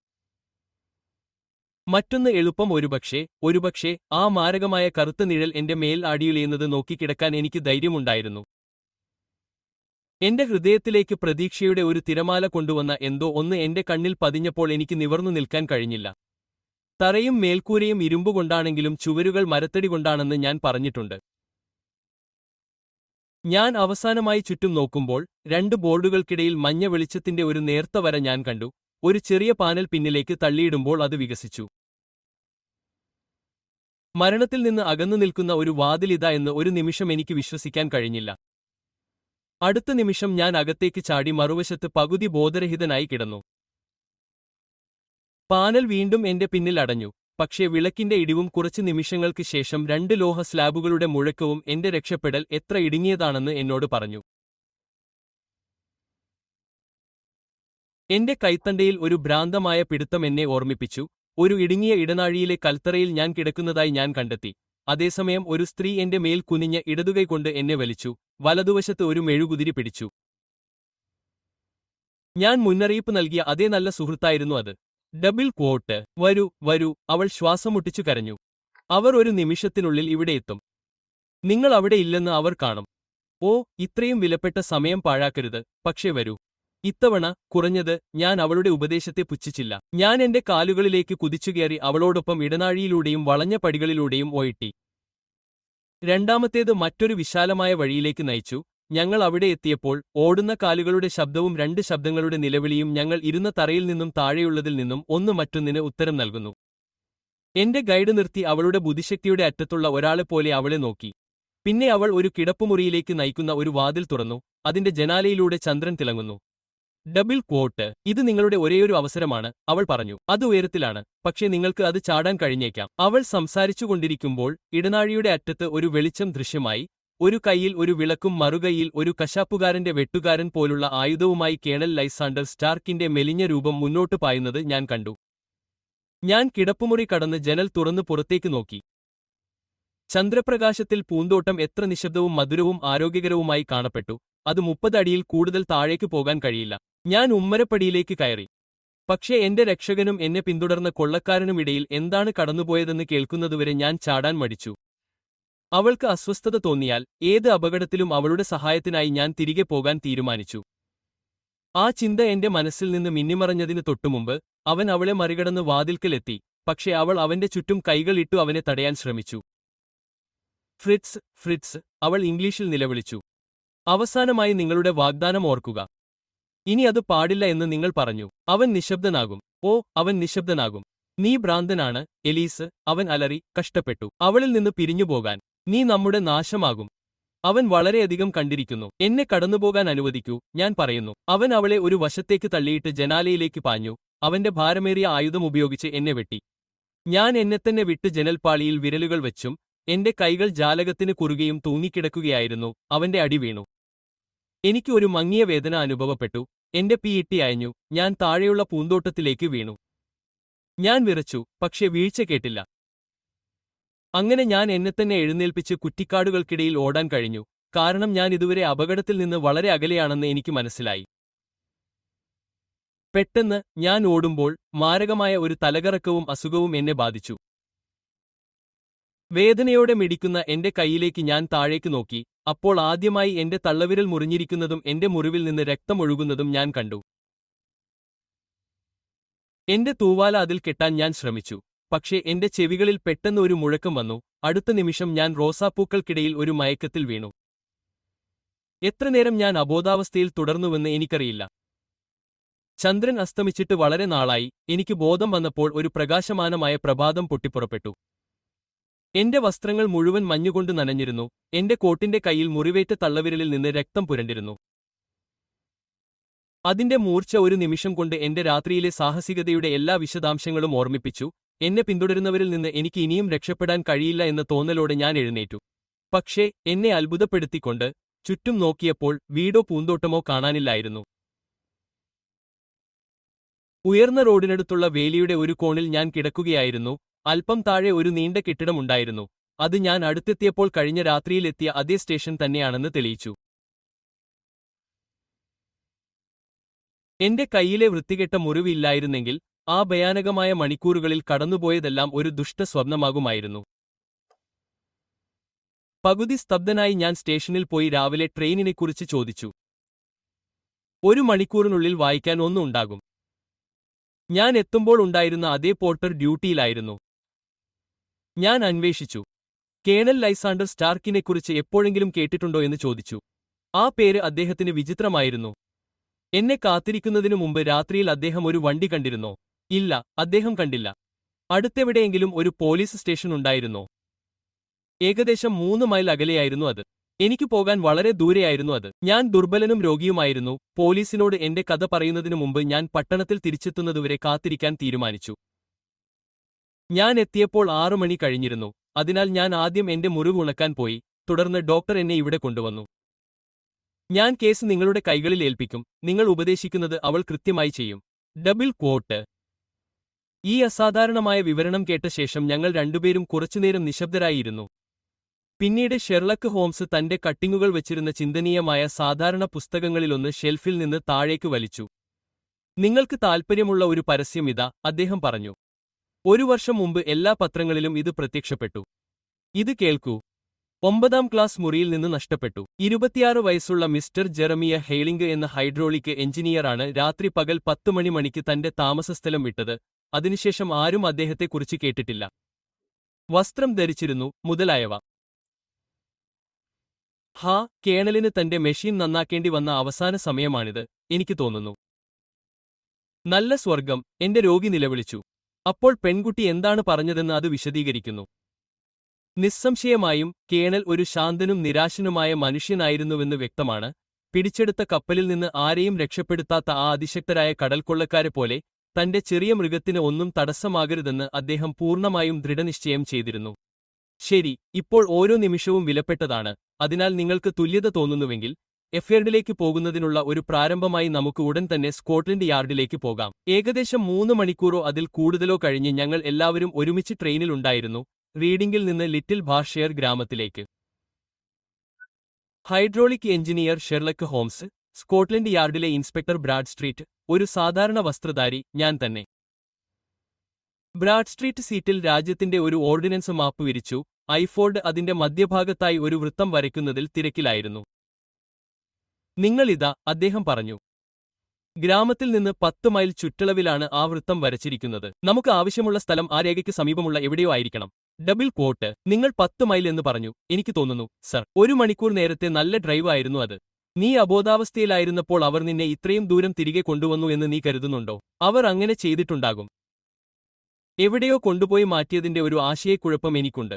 മറ്റൊന്ന് എളുപ്പം ഒരുപക്ഷേ ഒരുപക്ഷേ ആ മാരകമായ കറുത്ത നിഴൽ എന്റെ മേൽ ആടിയുലയുന്നത് നോക്കിക്കിടക്കാൻ എനിക്ക് ധൈര്യമുണ്ടായിരുന്നു. എന്റെ ഹൃദയത്തിലേക്ക് പ്രതീക്ഷയുടെ ഒരു തിരമാല കൊണ്ടുവന്ന എന്തോ ഒന്ന് എന്റെ കണ്ണിൽ പതിഞ്ഞപ്പോൾ എനിക്ക് നിവർന്നു നിൽക്കാൻ കഴിഞ്ഞില്ല. തറയും മേൽക്കൂരയും ഇരുമ്പുകൊണ്ടാണെങ്കിലും ചുവരുകൾ മരത്തടി കൊണ്ടാണെന്ന് ഞാൻ പറഞ്ഞിട്ടുണ്ട്. ഞാൻ അവസാനമായി ചുറ്റും നോക്കുമ്പോൾ രണ്ട് ബോർഡുകൾക്കിടയിൽ മഞ്ഞ വെളിച്ചത്തിന്റെ ഒരു നേർത്ത വര ഞാൻ കണ്ടു. ഒരു ചെറിയ പാനൽ പിന്നിലേക്ക് തള്ളിയിടുമ്പോൾ അത് വികസിച്ചു. മരണത്തിൽ നിന്ന് അകന്നു നിൽക്കുന്ന ഒരു വാതിലിത എന്ന് ഒരു നിമിഷം എനിക്ക് വിശ്വസിക്കാൻ കഴിഞ്ഞില്ല. അടുത്ത നിമിഷം ഞാൻ അകത്തേക്ക് ചാടി മറുവശത്ത് പകുതി ബോധരഹിതനായി കിടന്നു. പാനൽ വീണ്ടും എന്റെ പിന്നിൽ അടഞ്ഞു. പക്ഷേ വിളക്കിന്റെ ഇടിവും കുറച്ച് നിമിഷങ്ങൾക്ക് ശേഷം രണ്ട് ലോഹ സ്ലാബുകളുടെ മുഴക്കവും എന്റെ രക്ഷപ്പെടൽ എത്ര ഇടുങ്ങിയതാണെന്ന് എന്നോട് പറഞ്ഞു. എന്റെ കൈത്തണ്ടയിൽ ഒരു ഭ്രാന്തമായ പിടുത്തം എന്നെ ഓർമ്മിപ്പിച്ചു. ഒരു ഇടുങ്ങിയ ഇടനാഴിയിലെ കൽത്തറയിൽ ഞാൻ കിടക്കുന്നതായി ഞാൻ കണ്ടെത്തി. അതേസമയം ഒരു സ്ത്രീ എന്റെ മേൽ കുനിഞ്ഞ ഇടതുകൈകൊണ്ട് എന്നെ വലിച്ചു. വലതുവശത്ത് ഒരു മെഴുകുതിരി പിടിച്ചു. ഞാൻ മുന്നറിയിപ്പ് നൽകിയ അതേ നല്ല സുഹൃത്തായിരുന്നു അത്. Double quote. വരൂ വരൂ, അവൾ ശ്വാസം മുട്ടിച്ചു കരഞ്ഞു. അവർ ഒരു നിമിഷത്തിനുള്ളിൽ ഇവിടെ എത്തും. നിങ്ങൾ അവിടെ ഇല്ലെന്ന് അവർ കാണും. ഓ, ഇത്രയും വിലപ്പെട്ട സമയം പാഴാക്കരുത്. പക്ഷേ വരൂ. ഇത്തവണ കുറഞ്ഞത് ഞാൻ അവളുടെ ഉപദേശത്തെ പുച്ഛിച്ചില്ല. ഞാൻ എന്റെ കാലുകളിലേക്ക് കുതിച്ചുകയറി അവളോടൊപ്പം ഇടനാഴിയിലൂടെയും വളഞ്ഞ പടികളിലൂടെയും ഓയിട്ടി. രണ്ടാമത്തേത് മറ്റൊരു വിശാലമായ വഴിയിലേക്ക് നയിച്ചു. ഞങ്ങൾ അവിടെ എത്തിയപ്പോൾ ഓടുന്ന കാലുകളുടെ ശബ്ദവും രണ്ട് ശബ്ദങ്ങളുടെ നിലവിളിയും ഞങ്ങൾ ഇരുന്ന തറയിൽ നിന്നും താഴെയുള്ളതിൽ നിന്നും ഒന്ന് മറ്റൊന്നിന് ഉത്തരം നൽകുന്നു. എന്റെ ഗൈഡ് നിർത്തി അവളുടെ ബുദ്ധിശക്തിയുടെ അറ്റത്തുള്ള ഒരാളെപ്പോലെ അവളെ നോക്കി. പിന്നെ അവൾ ഒരു കിടപ്പുമുറിയിലേക്ക് നയിക്കുന്ന ഒരു വാതിൽ തുറന്നു. അതിന്റെ ജനാലയിലൂടെ ചന്ദ്രൻ തിളങ്ങുന്നു. Double quote. ഇത് നിങ്ങളുടെ ഒരേയൊരു അവസരമാണ്, അവൾ പറഞ്ഞു. അത് ഉയരത്തിലാണ്, പക്ഷേ നിങ്ങൾക്ക് അത് ചാടാൻ കഴിഞ്ഞേക്കാം. അവൾ സംസാരിച്ചുകൊണ്ടിരിക്കുമ്പോൾ ഇടനാഴിയുടെ അറ്റത്ത് ഒരു വെളിച്ചം ദൃശ്യമായി. ഒരു കൈയിൽ ഒരു വിളക്കും മറുകൈയിൽ ഒരു കശാപ്പുകാരന്റെ വെട്ടുകാരൻ പോലുള്ള ആയുധവുമായി കേണൽ ലൈസാണ്ടർ സ്റ്റാർക്കിന്റെ മെലിഞ്ഞ രൂപം മുന്നോട്ട് പായുന്നത് ഞാൻ കണ്ടു. ഞാൻ കിടപ്പുമുറി കടന്ന് ജനൽ തുറന്ന് പുറത്തേക്ക് നോക്കി. ചന്ദ്രപ്രകാശത്തിൽ പൂന്തോട്ടം എത്ര നിശബ്ദവും മധുരവും ആരോഗ്യകരവുമായി കാണപ്പെട്ടു. അത് മുപ്പത് അടിയിൽ കൂടുതൽ താഴേക്ക് പോകാൻ കഴിയില്ല. ഞാൻ ഉമ്മരപ്പടിയിലേക്ക് കയറി. പക്ഷേ എന്റെ രക്ഷകനും എന്നെ പിന്തുടർന്ന കൊള്ളക്കാരനുമിടയിൽ എന്താണ് കടന്നുപോയതെന്ന് കേൾക്കുന്നതുവരെ ഞാൻ ചാടാൻ മടിച്ചു. അവൾക്ക് അസ്വസ്ഥത തോന്നിയാൽ ഏത് അപകടത്തിലും അവളുടെ സഹായത്തിനായി ഞാൻ തിരികെ പോകാൻ തീരുമാനിച്ചു. ആ ചിന്ത എന്റെ മനസ്സിൽ നിന്ന് മിന്നിമറഞ്ഞതിന് തൊട്ടുമുമ്പ് അവൻ അവളെ മറികടന്ന് വാതിൽക്കലെത്തി. പക്ഷേ അവൾ അവന്റെ ചുറ്റും കൈകൾ ഇട്ടു അവനെ തടയാൻ ശ്രമിച്ചു. ഫ്രിറ്റ്സ്, ഫ്രിറ്റ്സ്, അവൾ ഇംഗ്ലീഷിൽ നിലവിളിച്ചു. അവസാനമായി നിങ്ങളുടെ വാഗ്ദാനം ഓർക്കുക. ഇനി അത് പാടില്ല എന്ന് നിങ്ങൾ പറഞ്ഞു. അവൻ നിശബ്ദനാകും. ഓ, അവൻ നിശബ്ദനാകും. നീ ഭ്രാന്തനാണ്, എലീസ്, അവൻ അലറി. കഷ്ടപ്പെട്ടു അവളിൽ നിന്ന് പിരിഞ്ഞുപോകാൻ. നീ നമ്മുടെ നാശമാകും. അവൻ വളരെയധികം കണ്ടിരിക്കുന്നു. എന്നെ കടന്നുപോകാൻ അനുവദിക്കൂ, ഞാൻ പറയുന്നു. അവൻ അവളെ ഒരു വശത്തേക്ക് തള്ളിയിട്ട് ജനാലയിലേക്ക് പാഞ്ഞു. അവന്റെ ഭാരമേറിയ ആയുധം ഉപയോഗിച്ച് എന്നെ വെട്ടി. ഞാൻ എന്നെത്തന്നെ വിട്ട് ജനൽപ്പാളിയിൽ വിരലുകൾ വെച്ചും എന്റെ കൈകൾ ജാലകത്തിന് കുറുകെയും തൂങ്ങിക്കിടക്കുകയായിരുന്നു. അവന്റെ അടി വീണു. എനിക്ക് ഒരു മങ്ങിയ വേദന അനുഭവപ്പെട്ടു. എന്റെ പീയിട്ടി അയഞ്ഞു. ഞാൻ താഴെയുള്ള പൂന്തോട്ടത്തിലേക്ക് വീണു. ഞാൻ വിറച്ചു, പക്ഷേ വീഴ്ച കേട്ടില്ല. അങ്ങനെ ഞാൻ എന്നെത്തന്നെ എഴുന്നേൽപ്പിച്ച് കുറ്റിക്കാടുകൾക്കിടയിൽ ഓടാൻ കഴിഞ്ഞു. കാരണം ഞാൻ ഇതുവരെ അപകടത്തിൽ നിന്ന് വളരെ അകലെയാണെന്ന് എനിക്ക് മനസ്സിലായി. പെട്ടെന്ന് ഞാൻ ഓടുമ്പോൾ മാരകമായ ഒരു തലകറക്കവും അസുഖവും എന്നെ ബാധിച്ചു. വേദനയോടെ മിടിക്കുന്ന എന്റെ കൈയിലേക്ക് ഞാൻ താഴേക്ക് നോക്കി. അപ്പോൾ ആദ്യമായി എന്റെ തള്ളവിരൽ മുറിഞ്ഞിരിക്കുന്നതും എന്റെ മുറിവിൽ നിന്ന് രക്തമൊഴുകുന്നതും ഞാൻ കണ്ടു. എന്റെ തൂവാല അതിൽ കെട്ടാൻ ഞാൻ ശ്രമിച്ചു. പക്ഷേ എന്റെ ചെവികളിൽ പെട്ടെന്ന് ഒരു മുഴക്കം വന്നു. അടുത്ത നിമിഷം ഞാൻ റോസാപ്പൂക്കൾക്കിടയിൽ ഒരു മയക്കത്തിൽ വീണു. എത്രനേരം ഞാൻ അബോധാവസ്ഥയിൽ തുടർന്നുവെന്ന് എനിക്കറിയില്ല. ചന്ദ്രൻ അസ്തമിച്ചിട്ട് വളരെ നാളായി. എനിക്ക് ബോധം വന്നപ്പോൾ ഒരു പ്രകാശമാനമായ പ്രഭാതം പൊട്ടിപ്പുറപ്പെട്ടു. എന്റെ വസ്ത്രങ്ങൾ മുഴുവൻ മഞ്ഞുകൊണ്ട് നനഞ്ഞിരുന്നു. എന്റെ കോട്ടിന്റെ കൈയിൽ മുറിവേറ്റ തള്ളവിരലിൽ നിന്ന് രക്തം പുരണ്ടിരുന്നു. അതിന്റെ മൂർച്ച ഒരു നിമിഷം കൊണ്ട് എന്റെ രാത്രിയിലെ സാഹസികതയുടെ എല്ലാ വിശദാംശങ്ങളും ഓർമ്മിപ്പിച്ചു. എന്നെ പിന്തുടരുന്നവരിൽ നിന്ന് എനിക്ക് ഇനിയും രക്ഷപ്പെടാൻ കഴിയില്ല എന്ന തോന്നലോടെ ഞാൻ എഴുന്നേറ്റു. പക്ഷേ എന്നെ അത്ഭുതപ്പെടുത്തിക്കൊണ്ട് ചുറ്റും നോക്കിയപ്പോൾ വീടോ പൂന്തോട്ടമോ കാണാനില്ലായിരുന്നു. ഉയർന്ന റോഡിനടുത്തുള്ള വേലിയുടെ ഒരു കോണിൽ ഞാൻ കിടക്കുകയായിരുന്നു. അല്പം താഴെ ഒരു നീണ്ട കെട്ടിടമുണ്ടായിരുന്നു. അത് ഞാൻ അടുത്തെത്തിയപ്പോൾ കഴിഞ്ഞ രാത്രിയിലെത്തിയ അതേ സ്റ്റേഷൻ തന്നെയാണെന്ന് തെളിയിച്ചു. എന്റെ കൈയിലെ വൃത്തികെട്ട മുറിവില്ലായിരുന്നെങ്കിൽ ആ ഭയാനകമായ മണിക്കൂറുകളിൽ കടന്നുപോയതെല്ലാം ഒരു ദുഷ്ടസ്വപ്നമാകുമായിരുന്നു. പകുതി സ്തബ്ധനായി ഞാൻ സ്റ്റേഷനിൽ പോയി രാവിലെ ട്രെയിനിനെക്കുറിച്ച് ചോദിച്ചു. ഒരു മണിക്കൂറിനുള്ളിൽ വായിക്കാൻ ഒന്നും ഉണ്ടാകും. ഞാൻ എത്തുമ്പോൾ ഉണ്ടായിരുന്ന അതേ പോർട്ടർ ഡ്യൂട്ടിയിലായിരുന്നു. ഞാൻ അന്വേഷിച്ചു. കേണൽ ലൈസാണ്ടർ സ്റ്റാർക്കിനെക്കുറിച്ച് എപ്പോഴെങ്കിലും കേട്ടിട്ടുണ്ടോ എന്ന് ചോദിച്ചു. ആ പേര് അദ്ദേഹത്തിന് വിചിത്രമായിരുന്നു. എന്നെ കാത്തിരിക്കുന്നതിനു മുമ്പ് രാത്രിയിൽ അദ്ദേഹം ഒരു വണ്ടി കണ്ടിരുന്നോ? ഇല്ല, അദ്ദേഹം കണ്ടില്ല. അടുത്തെവിടെയെങ്കിലും ഒരു പോലീസ് സ്റ്റേഷൻ ഉണ്ടായിരുന്നോ? ഏകദേശം മൂന്ന് മൈൽ അകലെയായിരുന്നു അത്. എനിക്ക് പോകാൻ വളരെ ദൂരെയായിരുന്നു അത്. ഞാൻ ദുർബലനും രോഗിയുമായിരുന്നു. പോലീസിനോട് എന്റെ കഥ പറയുന്നതിനു മുമ്പ് ഞാൻ പട്ടണത്തിൽ തിരിച്ചെത്തുന്നതുവരെ കാത്തിരിക്കാൻ തീരുമാനിച്ചു. ഞാൻ എത്തിയപ്പോൾ ആറു മണി കഴിഞ്ഞിരുന്നു. അതിനാൽ ഞാൻ ആദ്യം എന്റെ മുറിവ് ഉണക്കാൻ പോയി. തുടർന്ന് ഡോക്ടർ എന്നെ ഇവിടെ കൊണ്ടുവന്നു. ഞാൻ കേസ് നിങ്ങളുടെ കൈകളിൽ ഏൽപ്പിക്കും. നിങ്ങൾ ഉപദേശിക്കുന്നത് അവൾ കൃത്യമായി ചെയ്യും. Double quote. ഈ അസാധാരണമായ വിവരണം കേട്ട ശേഷം ഞങ്ങൾ രണ്ടുപേരും കുറച്ചുനേരം നിശബ്ദരായിരുന്നു. പിന്നീട് ഷെർലക്ക് ഹോംസ് തന്റെ കട്ടിങ്ങുകൾ വെച്ചിരുന്ന ചിന്തനീയമായ സാധാരണ പുസ്തകങ്ങളിലൊന്ന് ഷെൽഫിൽ നിന്ന് താഴേക്ക് വലിച്ചു. നിങ്ങൾക്ക് താൽപ്പര്യമുള്ള ഒരു പരസ്യം ഇതാ, അദ്ദേഹം പറഞ്ഞു. ഒരു വർഷം മുമ്പ് എല്ലാ പത്രങ്ങളിലും ഇത് പ്രത്യക്ഷപ്പെട്ടു. ഇത് കേൾക്കൂ. ഒമ്പതാം ക്ലാസ് മുറിയിൽ നിന്ന് നഷ്ടപ്പെട്ടു. ഇരുപത്തിയാറ് വയസ്സുള്ള മിസ്റ്റർ ജെറമിയ ഹെയ്ലിംഗ് എന്ന ഹൈഡ്രോളിക് എഞ്ചിനീയറാണ് രാത്രി പകൽ പത്ത് മണി മണിക്ക് തന്റെ താമസസ്ഥലം വിട്ടത്. അതിനുശേഷം ആരും അദ്ദേഹത്തെക്കുറിച്ച് കേട്ടിട്ടില്ല. വസ്ത്രം ധരിച്ചിരുന്നു മുതലായവ. ഹാ, കേണലിന് തന്റെ മെഷീൻ നന്നാക്കേണ്ടി വന്ന അവസാന സമയമാണിത്, എനിക്ക് തോന്നുന്നു. നല്ല സ്വർഗം, എന്റെ രോഗി നിലവിളിച്ചു. അപ്പോൾ പെൺകുട്ടി എന്താണ് പറഞ്ഞതെന്ന് അത് വിശദീകരിക്കുന്നു. നിസ്സംശയമായും കേണൽ ഒരു ശാന്തനും നിരാശനുമായ മനുഷ്യനായിരുന്നുവെന്ന് വ്യക്തമാണ്. പിടിച്ചെടുത്ത കപ്പലിൽ നിന്ന് ആരെയും രക്ഷപ്പെടുത്താത്ത ആ അതിശക്തരായ കടൽക്കൊള്ളക്കാരെ പോലെ തന്റെ ചെറിയ മൃഗത്തിന് ഒന്നും തടസ്സമാകരുതെന്ന് അദ്ദേഹം പൂർണ്ണമായും ദൃഢനിശ്ചയം ചെയ്തിരുന്നു. ശരി, ഇപ്പോൾ ഓരോ നിമിഷവും വിലപ്പെട്ടതാണ്, അതിനാൽ നിങ്ങൾക്ക് തുല്യത തോന്നുന്നുവെങ്കിൽ എഫ്യാർഡിലേക്ക് പോകുന്നതിനുള്ള ഒരു പ്രാരംഭമായി നമുക്ക് ഉടൻ തന്നെ സ്കോട്ട്ലൻഡ് യാർഡിലേക്ക് പോകാം. ഏകദേശം മൂന്ന് മണിക്കൂറോ അതിൽ കൂടുതലോ കഴിഞ്ഞ് ഞങ്ങൾ എല്ലാവരും ഒരുമിച്ച് ട്രെയിനിൽ ഉണ്ടായിരുന്നു, റീഡിംഗിൽ നിന്ന് ലിറ്റിൽ ബാർഷെയർ ഗ്രാമത്തിലേക്ക്. Hydraulic engineer Sherlock Holmes, Scotland യാർഡിലെ ഇൻസ്പെക്ടർ ബ്രാഡ്സ്ട്രീറ്റ്, ഒരു സാധാരണ വസ്ത്രധാരി, ഞാൻ തന്നെ. ബ്രാഡ്സ്ട്രീറ്റ് സീറ്റിൽ രാജ്യത്തിന്റെ ഒരു ഓർഡിനൻസ് മാപ്പ് വിരിച്ചു. ഐഫോർഡ് അതിന്റെ മധ്യഭാഗത്തായി ഒരു വൃത്തം വരയ്ക്കുന്നതിൽ തിരക്കിലായിരുന്നു. നിങ്ങളിതാ, അദ്ദേഹം പറഞ്ഞു. ഗ്രാമത്തിൽ നിന്ന് പത്ത് മൈൽ ചുറ്റളവിലാണ് ആ വൃത്തം വരച്ചിരിക്കുന്നത്. നമുക്ക് ആവശ്യമുള്ള സ്ഥലം ആ രേഖയ്ക്ക് സമീപമുള്ള എവിടെയോ ആയിരിക്കണം. Double quote. നിങ്ങൾ പത്ത് മൈൽ എന്ന് പറഞ്ഞു, എനിക്ക് തോന്നുന്നു, സർ. ഒരു മണിക്കൂർ നേരത്തെ നല്ല ഡ്രൈവ് ആയിരുന്നു അത്. നീ അബോധാവസ്ഥയിലായിരുന്നപ്പോൾ അവർ നിന്നെ ഇത്രയും ദൂരം തിരികെ കൊണ്ടുവന്നു എന്ന് നീ കരുതുന്നുണ്ടോ? അവർ അങ്ങനെ ചെയ്തിട്ടുണ്ടാകും. എവിടെയോ കൊണ്ടുപോയി മാറ്റിയതിന്റെ ഒരു ആശയക്കുഴപ്പം എനിക്കുണ്ട്.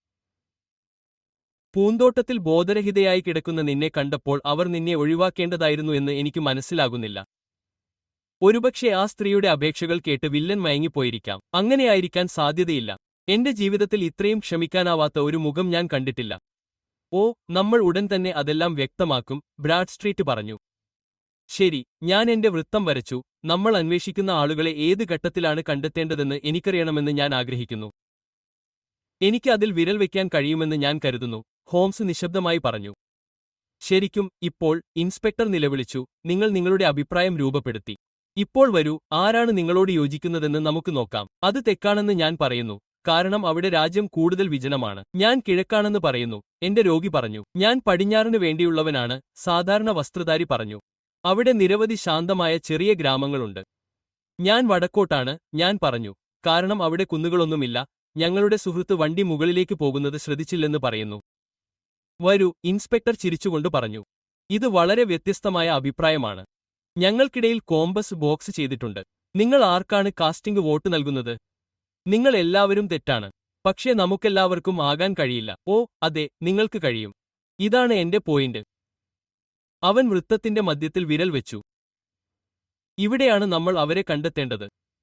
പൂന്തോട്ടത്തിൽ ബോധരഹിതയായി കിടക്കുന്ന നിന്നെ കണ്ടപ്പോൾ അവർ നിന്നെ ഒഴിവാക്കേണ്ടതായിരുന്നു എന്ന് എനിക്ക് മനസ്സിലാകുന്നില്ല. ഒരുപക്ഷെ ആ സ്ത്രീയുടെ അപേക്ഷകൾ കേട്ട് വില്ലൻ മയങ്ങിപ്പോയിരിക്കാം. അങ്ങനെയായിരിക്കാൻ സാധ്യതയില്ല. എന്റെ ജീവിതത്തിൽ ഇത്രയും ക്ഷമിക്കാനാവാത്ത ഒരു മുഖം ഞാൻ കണ്ടിട്ടില്ല. ഓ, നമ്മൾ ഉടൻ തന്നെ അതെല്ലാം വ്യക്തമാക്കും, ബ്രാഡ്സ്ട്രീറ്റ് പറഞ്ഞു. ശരി, ഞാൻ എന്റെ വൃത്തം വരച്ചു. നമ്മൾ അന്വേഷിക്കുന്ന ആളുകളെ ഏത് ഘട്ടത്തിലാണ് കണ്ടെത്തേണ്ടതെന്ന് എനിക്കറിയണമെന്ന് ഞാൻ ആഗ്രഹിക്കുന്നു. എനിക്ക് അതിൽ വിരൽ വയ്ക്കാൻ കഴിയുമെന്ന് ഞാൻ കരുതുന്നു, ഹോംസ് നിശബ്ദമായി പറഞ്ഞു. ശരിക്കും, ഇപ്പോൾ, ഇൻസ്പെക്ടർ നിലവിളിച്ചു, നിങ്ങൾ നിങ്ങളുടെ അഭിപ്രായം രൂപപ്പെടുത്തി. ഇപ്പോൾ വരൂ, ആരാണ് നിങ്ങളോട് യോജിക്കുന്നതെന്ന് നമുക്ക് നോക്കാം. അത് തെക്കാണെന്ന് ഞാൻ പറയുന്നു, കാരണം അവിടെ രാജ്യം കൂടുതൽ വിജനമാണ്. ഞാൻ കിഴക്കാണെന്ന് പറയുന്നു, എന്റെ രോഗി പറഞ്ഞു. ഞാൻ പടിഞ്ഞാറിന് വേണ്ടിയുള്ളവനാണ്, സാധാരണ വസ്ത്രധാരി പറഞ്ഞു. അവിടെ നിരവധി ശാന്തമായ ചെറിയ ഗ്രാമങ്ങളുണ്ട്. ഞാൻ വടക്കോട്ടാണ്, ഞാൻ പറഞ്ഞു, കാരണം അവിടെ കുന്നുകളൊന്നുമില്ല. ഞങ്ങളുടെ സുഹൃത്ത് വണ്ടി മുകളിലേക്ക് പോകുന്നത് ശ്രദ്ധിച്ചില്ലെന്ന് പറയുന്നു. വരൂ, ഇൻസ്പെക്ടർ ചിരിച്ചുകൊണ്ട് പറഞ്ഞു. ഇത് വളരെ വ്യത്യസ്തമായ അഭിപ്രായമാണ്. ഞങ്ങൾക്കിടയിൽ കോമ്പസ് ബോക്സ് ചെയ്തിട്ടുണ്ട്. നിങ്ങൾ ആർക്കാണ് കാസ്റ്റിംഗ് വോട്ട് നൽകുന്നത്? നിങ്ങൾ എല്ലാവരും തെറ്റാണ്. പക്ഷേ നമുക്കെല്ലാവർക്കും ആകാൻ കഴിയില്ല. ഓ, അതെ, നിങ്ങൾക്ക് കഴിയും. ഇതാണ് എന്റെ പോയിന്റ്. അവൻ വൃത്തത്തിന്റെ മധ്യത്തിൽ വിരൽ വെച്ചു. ഇവിടെയാണ് നമ്മൾ അവരെ കണ്ടെത്തേണ്ടത്.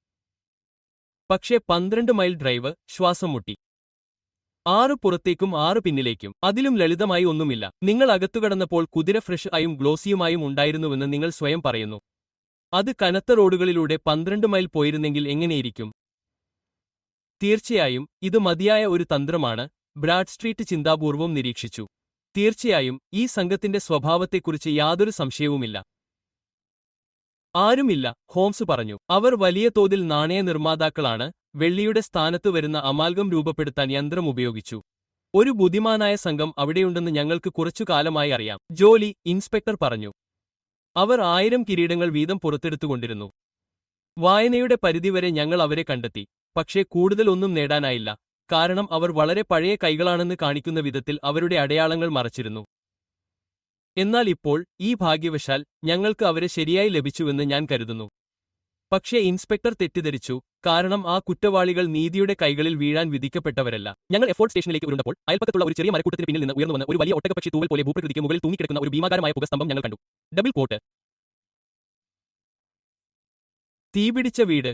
പക്ഷേ പന്ത്രണ്ട് മൈൽ ഡ്രൈവ്, ശ്വാസം മുട്ടി. ആറ് പുറത്തേക്കും ആറ് പിന്നിലേക്കും. അതിലും ലളിതമായി ഒന്നുമില്ല. നിങ്ങൾ അകത്തുകടന്നപ്പോൾ കുതിര ഫ്രഷ് ആയും ഗ്ലോസിയുമായും ഉണ്ടായിരുന്നുവെന്ന് നിങ്ങൾ സ്വയം പറയുന്നു. അത് കനത്ത റോഡുകളിലൂടെ പന്ത്രണ്ട് മൈൽ പോയിരുന്നെങ്കിൽ എങ്ങനെയിരിക്കും? തീർച്ചയായും, ഇത് മതിയായ ഒരു തന്ത്രമാണ്, ബ്രാഡ്സ്ട്രീറ്റ് ചിന്താപൂർവം നിരീക്ഷിച്ചു. തീർച്ചയായും, ഈ സംഘത്തിന്റെ സ്വഭാവത്തെക്കുറിച്ച് യാതൊരു സംശയവുമില്ല. ആരുമില്ല, ഹോംസ് പറഞ്ഞു. അവർ വലിയ തോതിൽ നാണയ നിർമ്മാതാക്കളാണ്. വെള്ളിയുടെ സ്ഥാനത്ത് വരുന്ന അമാൽഗം രൂപപ്പെടുത്താൻ യന്ത്രം ഉപയോഗിച്ചു. ഒരു ബുദ്ധിമാനായ സംഘം അവിടെയുണ്ടെന്ന് ഞങ്ങൾക്ക് കുറച്ചു കാലമായി അറിയാം. ജോലി, ഇൻസ്പെക്ടർ പറഞ്ഞു. അവർ ആയിരം കിരീടങ്ങൾ വീതം പുറത്തെടുത്തുകൊണ്ടിരുന്നു. വായനയുടെ പരിധിവരെ ഞങ്ങൾ അവരെ കണ്ടെത്തി. പക്ഷേ കൂടുതൽ ഒന്നും നേടാനായില്ല, കാരണം അവർ വളരെ പഴയ കൈകളാണെന്ന് കാണിക്കുന്ന വിധത്തിൽ അവരുടെ അടയാളങ്ങൾ മറച്ചിരുന്നു. എന്നാൽ ഇപ്പോൾ, ഈ ഭാഗ്യവശാൽ, ഞങ്ങൾക്ക് അവരെ ശരിയായി ലഭിച്ചുവെന്ന് ഞാൻ കരുതുന്നു. പക്ഷേ ഇൻസ്പെക്ടർ തെറ്റിദ്ധരിച്ചു, കാരണം ആ കുറ്റവാളികൾ നീതിയുടെ കൈകളിൽ വീഴാൻ വിധിക്കപ്പെട്ടവരല്ല. ഞങ്ങൾ എഫോർട്ട് സ്റ്റേഷനിലേക്ക് ഉരുണ്ടപ്പോൾ അയൽപ്പക്കത്തുള്ള ഒരു ചെറിയ മരക്കൂട്ടത്തിന് പിന്നിൽ നിന്ന് ഉയർന്നുവന്ന് ഒരു വലിയ ഒട്ടകപ്പക്ഷി തൂവൽ പോലെ ഭൂപ്രകൃതിക്ക് മുകളിൽ തൂങ്ങിക്കിടക്കുന്ന ഒരു ഭീമാകാരമായ പുകസ്തംഭം ഞങ്ങൾ കണ്ടു. Double coat. തീപിടിച്ച വീട്.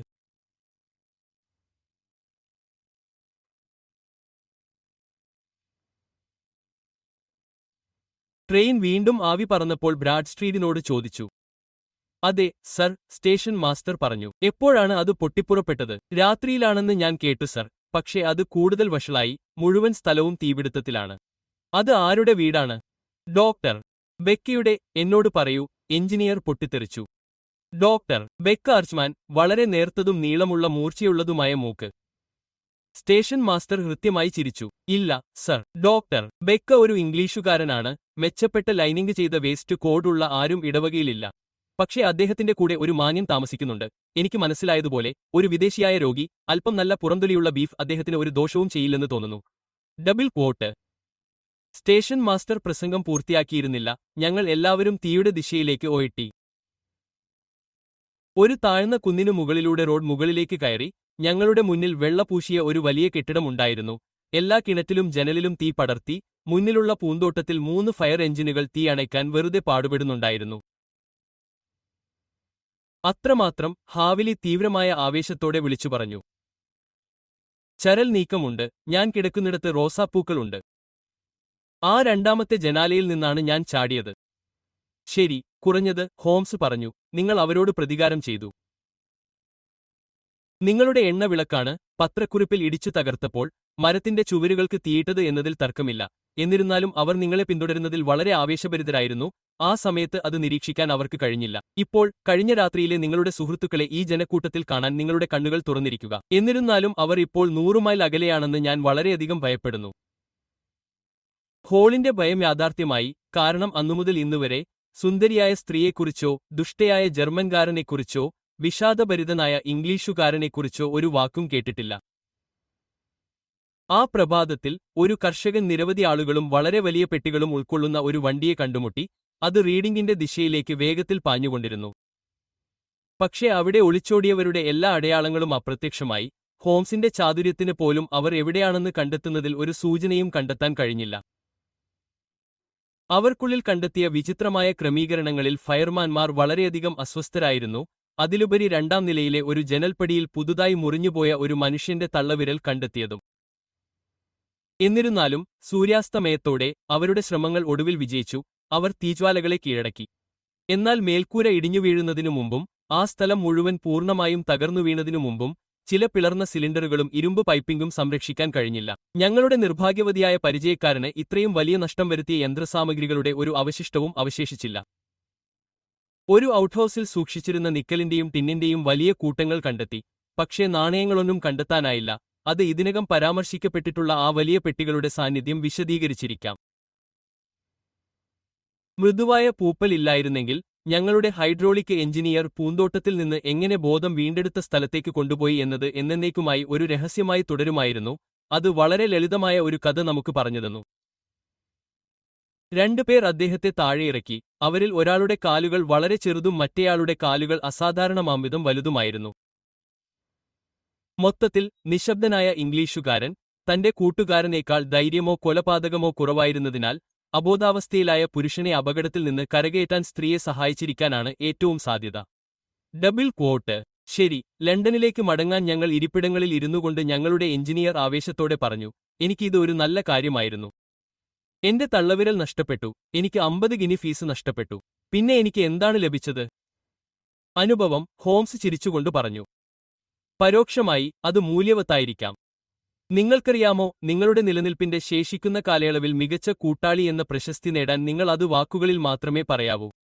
ട്രെയിൻ വീണ്ടും ആവി പറന്നപ്പോൾ ബ്രാഡ്സ്ട്രീറ്റിനോട് ചോദിച്ചു. അതെ, സർ, സ്റ്റേഷൻ മാസ്റ്റർ പറഞ്ഞു. എപ്പോഴാണ് അത് പൊട്ടിപ്പുറപ്പെട്ടത്? രാത്രിയിലാണെന്ന് ഞാൻ കേട്ടു, സർ. പക്ഷേ അത് കൂടുതൽ വഷളായി. മുഴുവൻ സ്ഥലവും തീപിടുത്തത്തിലാണ്. അത് ആരുടെ വീടാണ്? ഡോക്ടർ ബെക്കയുടെ. എന്നോട് പറയൂ, എഞ്ചിനീയർ പൊട്ടിത്തെറിച്ചു. ഡോക്ടർ ബെക്ക ആർച്ച്മാൻ, വളരെ നേർത്തതും നീളമുള്ള മൂർച്ചയുള്ളതുമായ മൂക്ക്. സ്റ്റേഷൻ മാസ്റ്റർ ഹൃത്യമായി ചിരിച്ചു. ഇല്ല, സർ. ഡോക്ടർ ബെക്ക ഒരു ഇംഗ്ലീഷുകാരനാണ്. മെച്ചപ്പെട്ട ലൈനിംഗ് ചെയ്ത വേസ്റ്റ് കോഡുള്ള ആരും ഇടവകയിലില്ല. പക്ഷേ അദ്ദേഹത്തിന്റെ കൂടെ ഒരു മാന്യൻ താമസിക്കുന്നുണ്ട്. എനിക്ക് മനസ്സിലായതുപോലെ, ഒരു വിദേശിയായ രോഗി. അല്പം നല്ല പുറംതൊലിയുള്ള ബീഫ് അദ്ദേഹത്തിന് ഒരു ദോഷവും ചെയ്യില്ലെന്ന് തോന്നുന്നു. Double coat. സ്റ്റേഷൻ മാസ്റ്റർ പ്രസംഗം പൂർത്തിയാക്കിയിരുന്നില്ല. ഞങ്ങൾ എല്ലാവരും തീയുടെ ദിശയിലേക്ക് ഓയിട്ടി. ഒരു താഴ്ന്ന കുന്നിനു മുകളിലൂടെ റോഡ് മുകളിലേക്ക് കയറി. ഞങ്ങളുടെ മുന്നിൽ വെള്ളപൂശിയ ഒരു വലിയ കെട്ടിടം ഉണ്ടായിരുന്നു. എല്ലാ കിണറ്റിലും ജനലിലും തീ പടർത്തി. മുന്നിലുള്ള പൂന്തോട്ടത്തിൽ മൂന്ന് ഫയർ എഞ്ചിനുകൾ തീ അണയ്ക്കാൻ വെറുതെ പാടുപെടുന്നുണ്ടായിരുന്നു. അത്രമാത്രം, ഹാവിലി തീവ്രമായ ആവേശത്തോടെ വിളിച്ചു പറഞ്ഞു. ചരൽ നീക്കമുണ്ട്. ഞാൻ കിടക്കുന്നിടത്ത് റോസാപ്പൂക്കളുണ്ട്. ആ രണ്ടാമത്തെ ജനാലയിൽ നിന്നാണ് ഞാൻ ചാടിയത്. ശരി, കുറഞ്ഞത്, ഹോംസ് പറഞ്ഞു. നിങ്ങൾ അവരോട് പ്രതികാരം ചെയ്തു. നിങ്ങളുടെ എണ്ണവിളക്കാണ് പത്രക്കുറിപ്പിൽ ഇടിച്ചു തകർത്തപ്പോൾ മരത്തിന്റെ ചുവരുകൾക്ക് തീയിട്ടത് എന്നതിൽ തർക്കമില്ല. എന്നിരുന്നാലും അവർ നിങ്ങളെ പിന്തുടരുന്നതിൽ വളരെ ആവേശഭരിതരായിരുന്നു. ആ സമയത്ത് അത് നിരീക്ഷിക്കാൻ അവർക്ക് കഴിഞ്ഞില്ല. ഇപ്പോൾ കഴിഞ്ഞ രാത്രിയിലെ നിങ്ങളുടെ സുഹൃത്തുക്കളെ ഈ ജനക്കൂട്ടത്തിൽ കാണാൻ നിങ്ങളുടെ കണ്ണുകൾ തുറന്നിരിക്കുക. എന്നിരുന്നാലും അവർ ഇപ്പോൾ നൂറു മൈൽ അകലെയാണെന്ന് ഞാൻ വളരെയധികം ഭയപ്പെടുന്നു. ഹോളിന്റെ ഭയം യാഥാർത്ഥ്യമായി. കാരണം അന്നുമുതൽ ഇന്നുവരെ സുന്ദരിയായ സ്ത്രീയെക്കുറിച്ചോ ദുഷ്ടയായ ജർമ്മൻകാരനെക്കുറിച്ചോ വിഷാദഭരിതനായ ഇംഗ്ലീഷുകാരനെക്കുറിച്ചോ ഒരു വാക്കും കേട്ടിട്ടില്ല. ആ പ്രഭാതത്തിൽ ഒരു കർഷകൻ നിരവധി ആളുകളും വളരെ വലിയ പെട്ടികളും ഉൾക്കൊള്ളുന്ന ഒരു വണ്ടിയെ കണ്ടുമുട്ടി. അത് റീഡിംഗിന്റെ ദിശയിലേക്ക് വേഗത്തിൽ പാഞ്ഞുകൊണ്ടിരുന്നു. പക്ഷേ അവിടെ ഒളിച്ചോടിയവരുടെ എല്ലാ അടയാളങ്ങളും അപ്രത്യക്ഷമായി. ഹോംസിന്റെ ചാതുര്യത്തിന് പോലും അവർ എവിടെയാണെന്ന് കണ്ടെത്തുന്നതിൽ ഒരു സൂചനയും കണ്ടെത്താൻ കഴിഞ്ഞില്ല. അവർക്കുള്ളിൽ കണ്ടെത്തിയ വിചിത്രമായ ക്രമീകരണങ്ങളിൽ ഫയർമാൻമാർ വളരെയധികം അസ്വസ്ഥരായിരുന്നു. അതിലുപരി രണ്ടാം നിലയിലെ ഒരു ജനൽപ്പടിയിൽ പുതുതായി മുറിഞ്ഞുപോയ ഒരു മനുഷ്യന്റെ തള്ളവിരൽ കണ്ടെത്തിയതും. എന്നിരുന്നാലും സൂര്യാസ്തമയത്തോടെ അവരുടെ ശ്രമങ്ങൾ ഒടുവിൽ വിജയിച്ചു. അവർ തീജ്വാലകളെ കീഴടക്കി. എന്നാൽ മേൽക്കൂര ഇടിഞ്ഞുവീഴുന്നതിനു മുമ്പും ആ സ്ഥലം മുഴുവൻ പൂർണ്ണമായും തകർന്നു വീണതിനു മുമ്പും ചില പിളർന്ന സിലിണ്ടറുകളും ഇരുമ്പ് പൈപ്പിംഗും സംരക്ഷിക്കാൻ കഴിഞ്ഞില്ല. ഞങ്ങളുടെ നിർഭാഗ്യവതിയായ പരിചയക്കാരന് ഇത്രയും വലിയ നഷ്ടം വരുത്തിയ യന്ത്രസാമഗ്രികളുടെ ഒരു അവശിഷ്ടവും അവശേഷിച്ചില്ല. ഒരു ഔട്ട്ഹൗസിൽ സൂക്ഷിച്ചിരുന്ന നിക്കലിന്റെയും ടിന്നിന്റെയും വലിയ കൂട്ടങ്ങൾ കണ്ടെത്തി. പക്ഷേ നാണയങ്ങളൊന്നും കണ്ടെത്താനായില്ല. അത് ഇതിനകം പരാമർശിക്കപ്പെട്ടിട്ടുള്ള ആ വലിയ പെട്ടികളുടെ സാന്നിധ്യം വിശദീകരിച്ചിരിക്കാം. മൃദുവായ പൂപ്പൽ ഇല്ലായിരുന്നെങ്കിൽ ഞങ്ങളുടെ ഹൈഡ്രോളിക് എഞ്ചിനീയർ പൂന്തോട്ടത്തിൽ നിന്ന് എങ്ങനെ ബോധം വീണ്ടെടുത്ത സ്ഥലത്തേക്ക് കൊണ്ടുപോയി എന്നത് എന്നേക്കുമായി ഒരു രഹസ്യമായി തുടരുമായിരുന്നു. അത് വളരെ ലളിതമായ ഒരു കഥ നമുക്ക് പറഞ്ഞുതന്നു. രണ്ടുപേർ അദ്ദേഹത്തെ താഴെയിറക്കി. അവരിൽ ഒരാളുടെ കാലുകൾ വളരെ ചെറുതും മറ്റേയാളുടെ കാലുകൾ അസാധാരണമാംവിധം വലുതുമായിരുന്നു. മൊത്തത്തിൽ നിശബ്ദനായ ഇംഗ്ലീഷുകാരൻ തന്റെ കൂട്ടുകാരനേക്കാൾ ധൈര്യമോ കൊലപാതകമോ കുറവായിരുന്നതിനാൽ അബോധാവസ്ഥയിലായ പുരുഷനെ അപകടത്തിൽ നിന്ന് കരകയറ്റാൻ സ്ത്രീയെ സഹായിച്ചിരിക്കാനാണ് ഏറ്റവും സാധ്യത. Double quote. ശരി, ലണ്ടനിലേക്ക് മടങ്ങാൻ ഞങ്ങൾ ഇരിപ്പിടങ്ങളിൽ ഇരുന്നുകൊണ്ട് ഞങ്ങളുടെ എഞ്ചിനീയർ ആവേശത്തോടെ പറഞ്ഞു. എനിക്ക് ഇത് ഒരു നല്ല കാര്യമായിരുന്നു. എന്റെ തള്ളവിരൽ നഷ്ടപ്പെട്ടു. എനിക്ക് അമ്പത് ഗിനി ഫീസ് നഷ്ടപ്പെട്ടു. പിന്നെ എനിക്ക് എന്താണ് ലഭിച്ചത്? അനുഭവം, ഹോംസ് ചിരിച്ചുകൊണ്ട് പറഞ്ഞു. പരോക്ഷമായി അത് മൂല്യവത്തായിരിക്കാം. നിങ്ങൾക്കറിയാമോ, നിങ്ങളുടെ നിലനിൽപ്പിന്റെ ശേഷിക്കുന്ന കാലയളവിൽ മികച്ച കൂട്ടാളി എന്ന പ്രശസ്തി നേടാൻ നിങ്ങൾ അത് വാക്കുകളിൽ മാത്രമേ പറയാവൂ.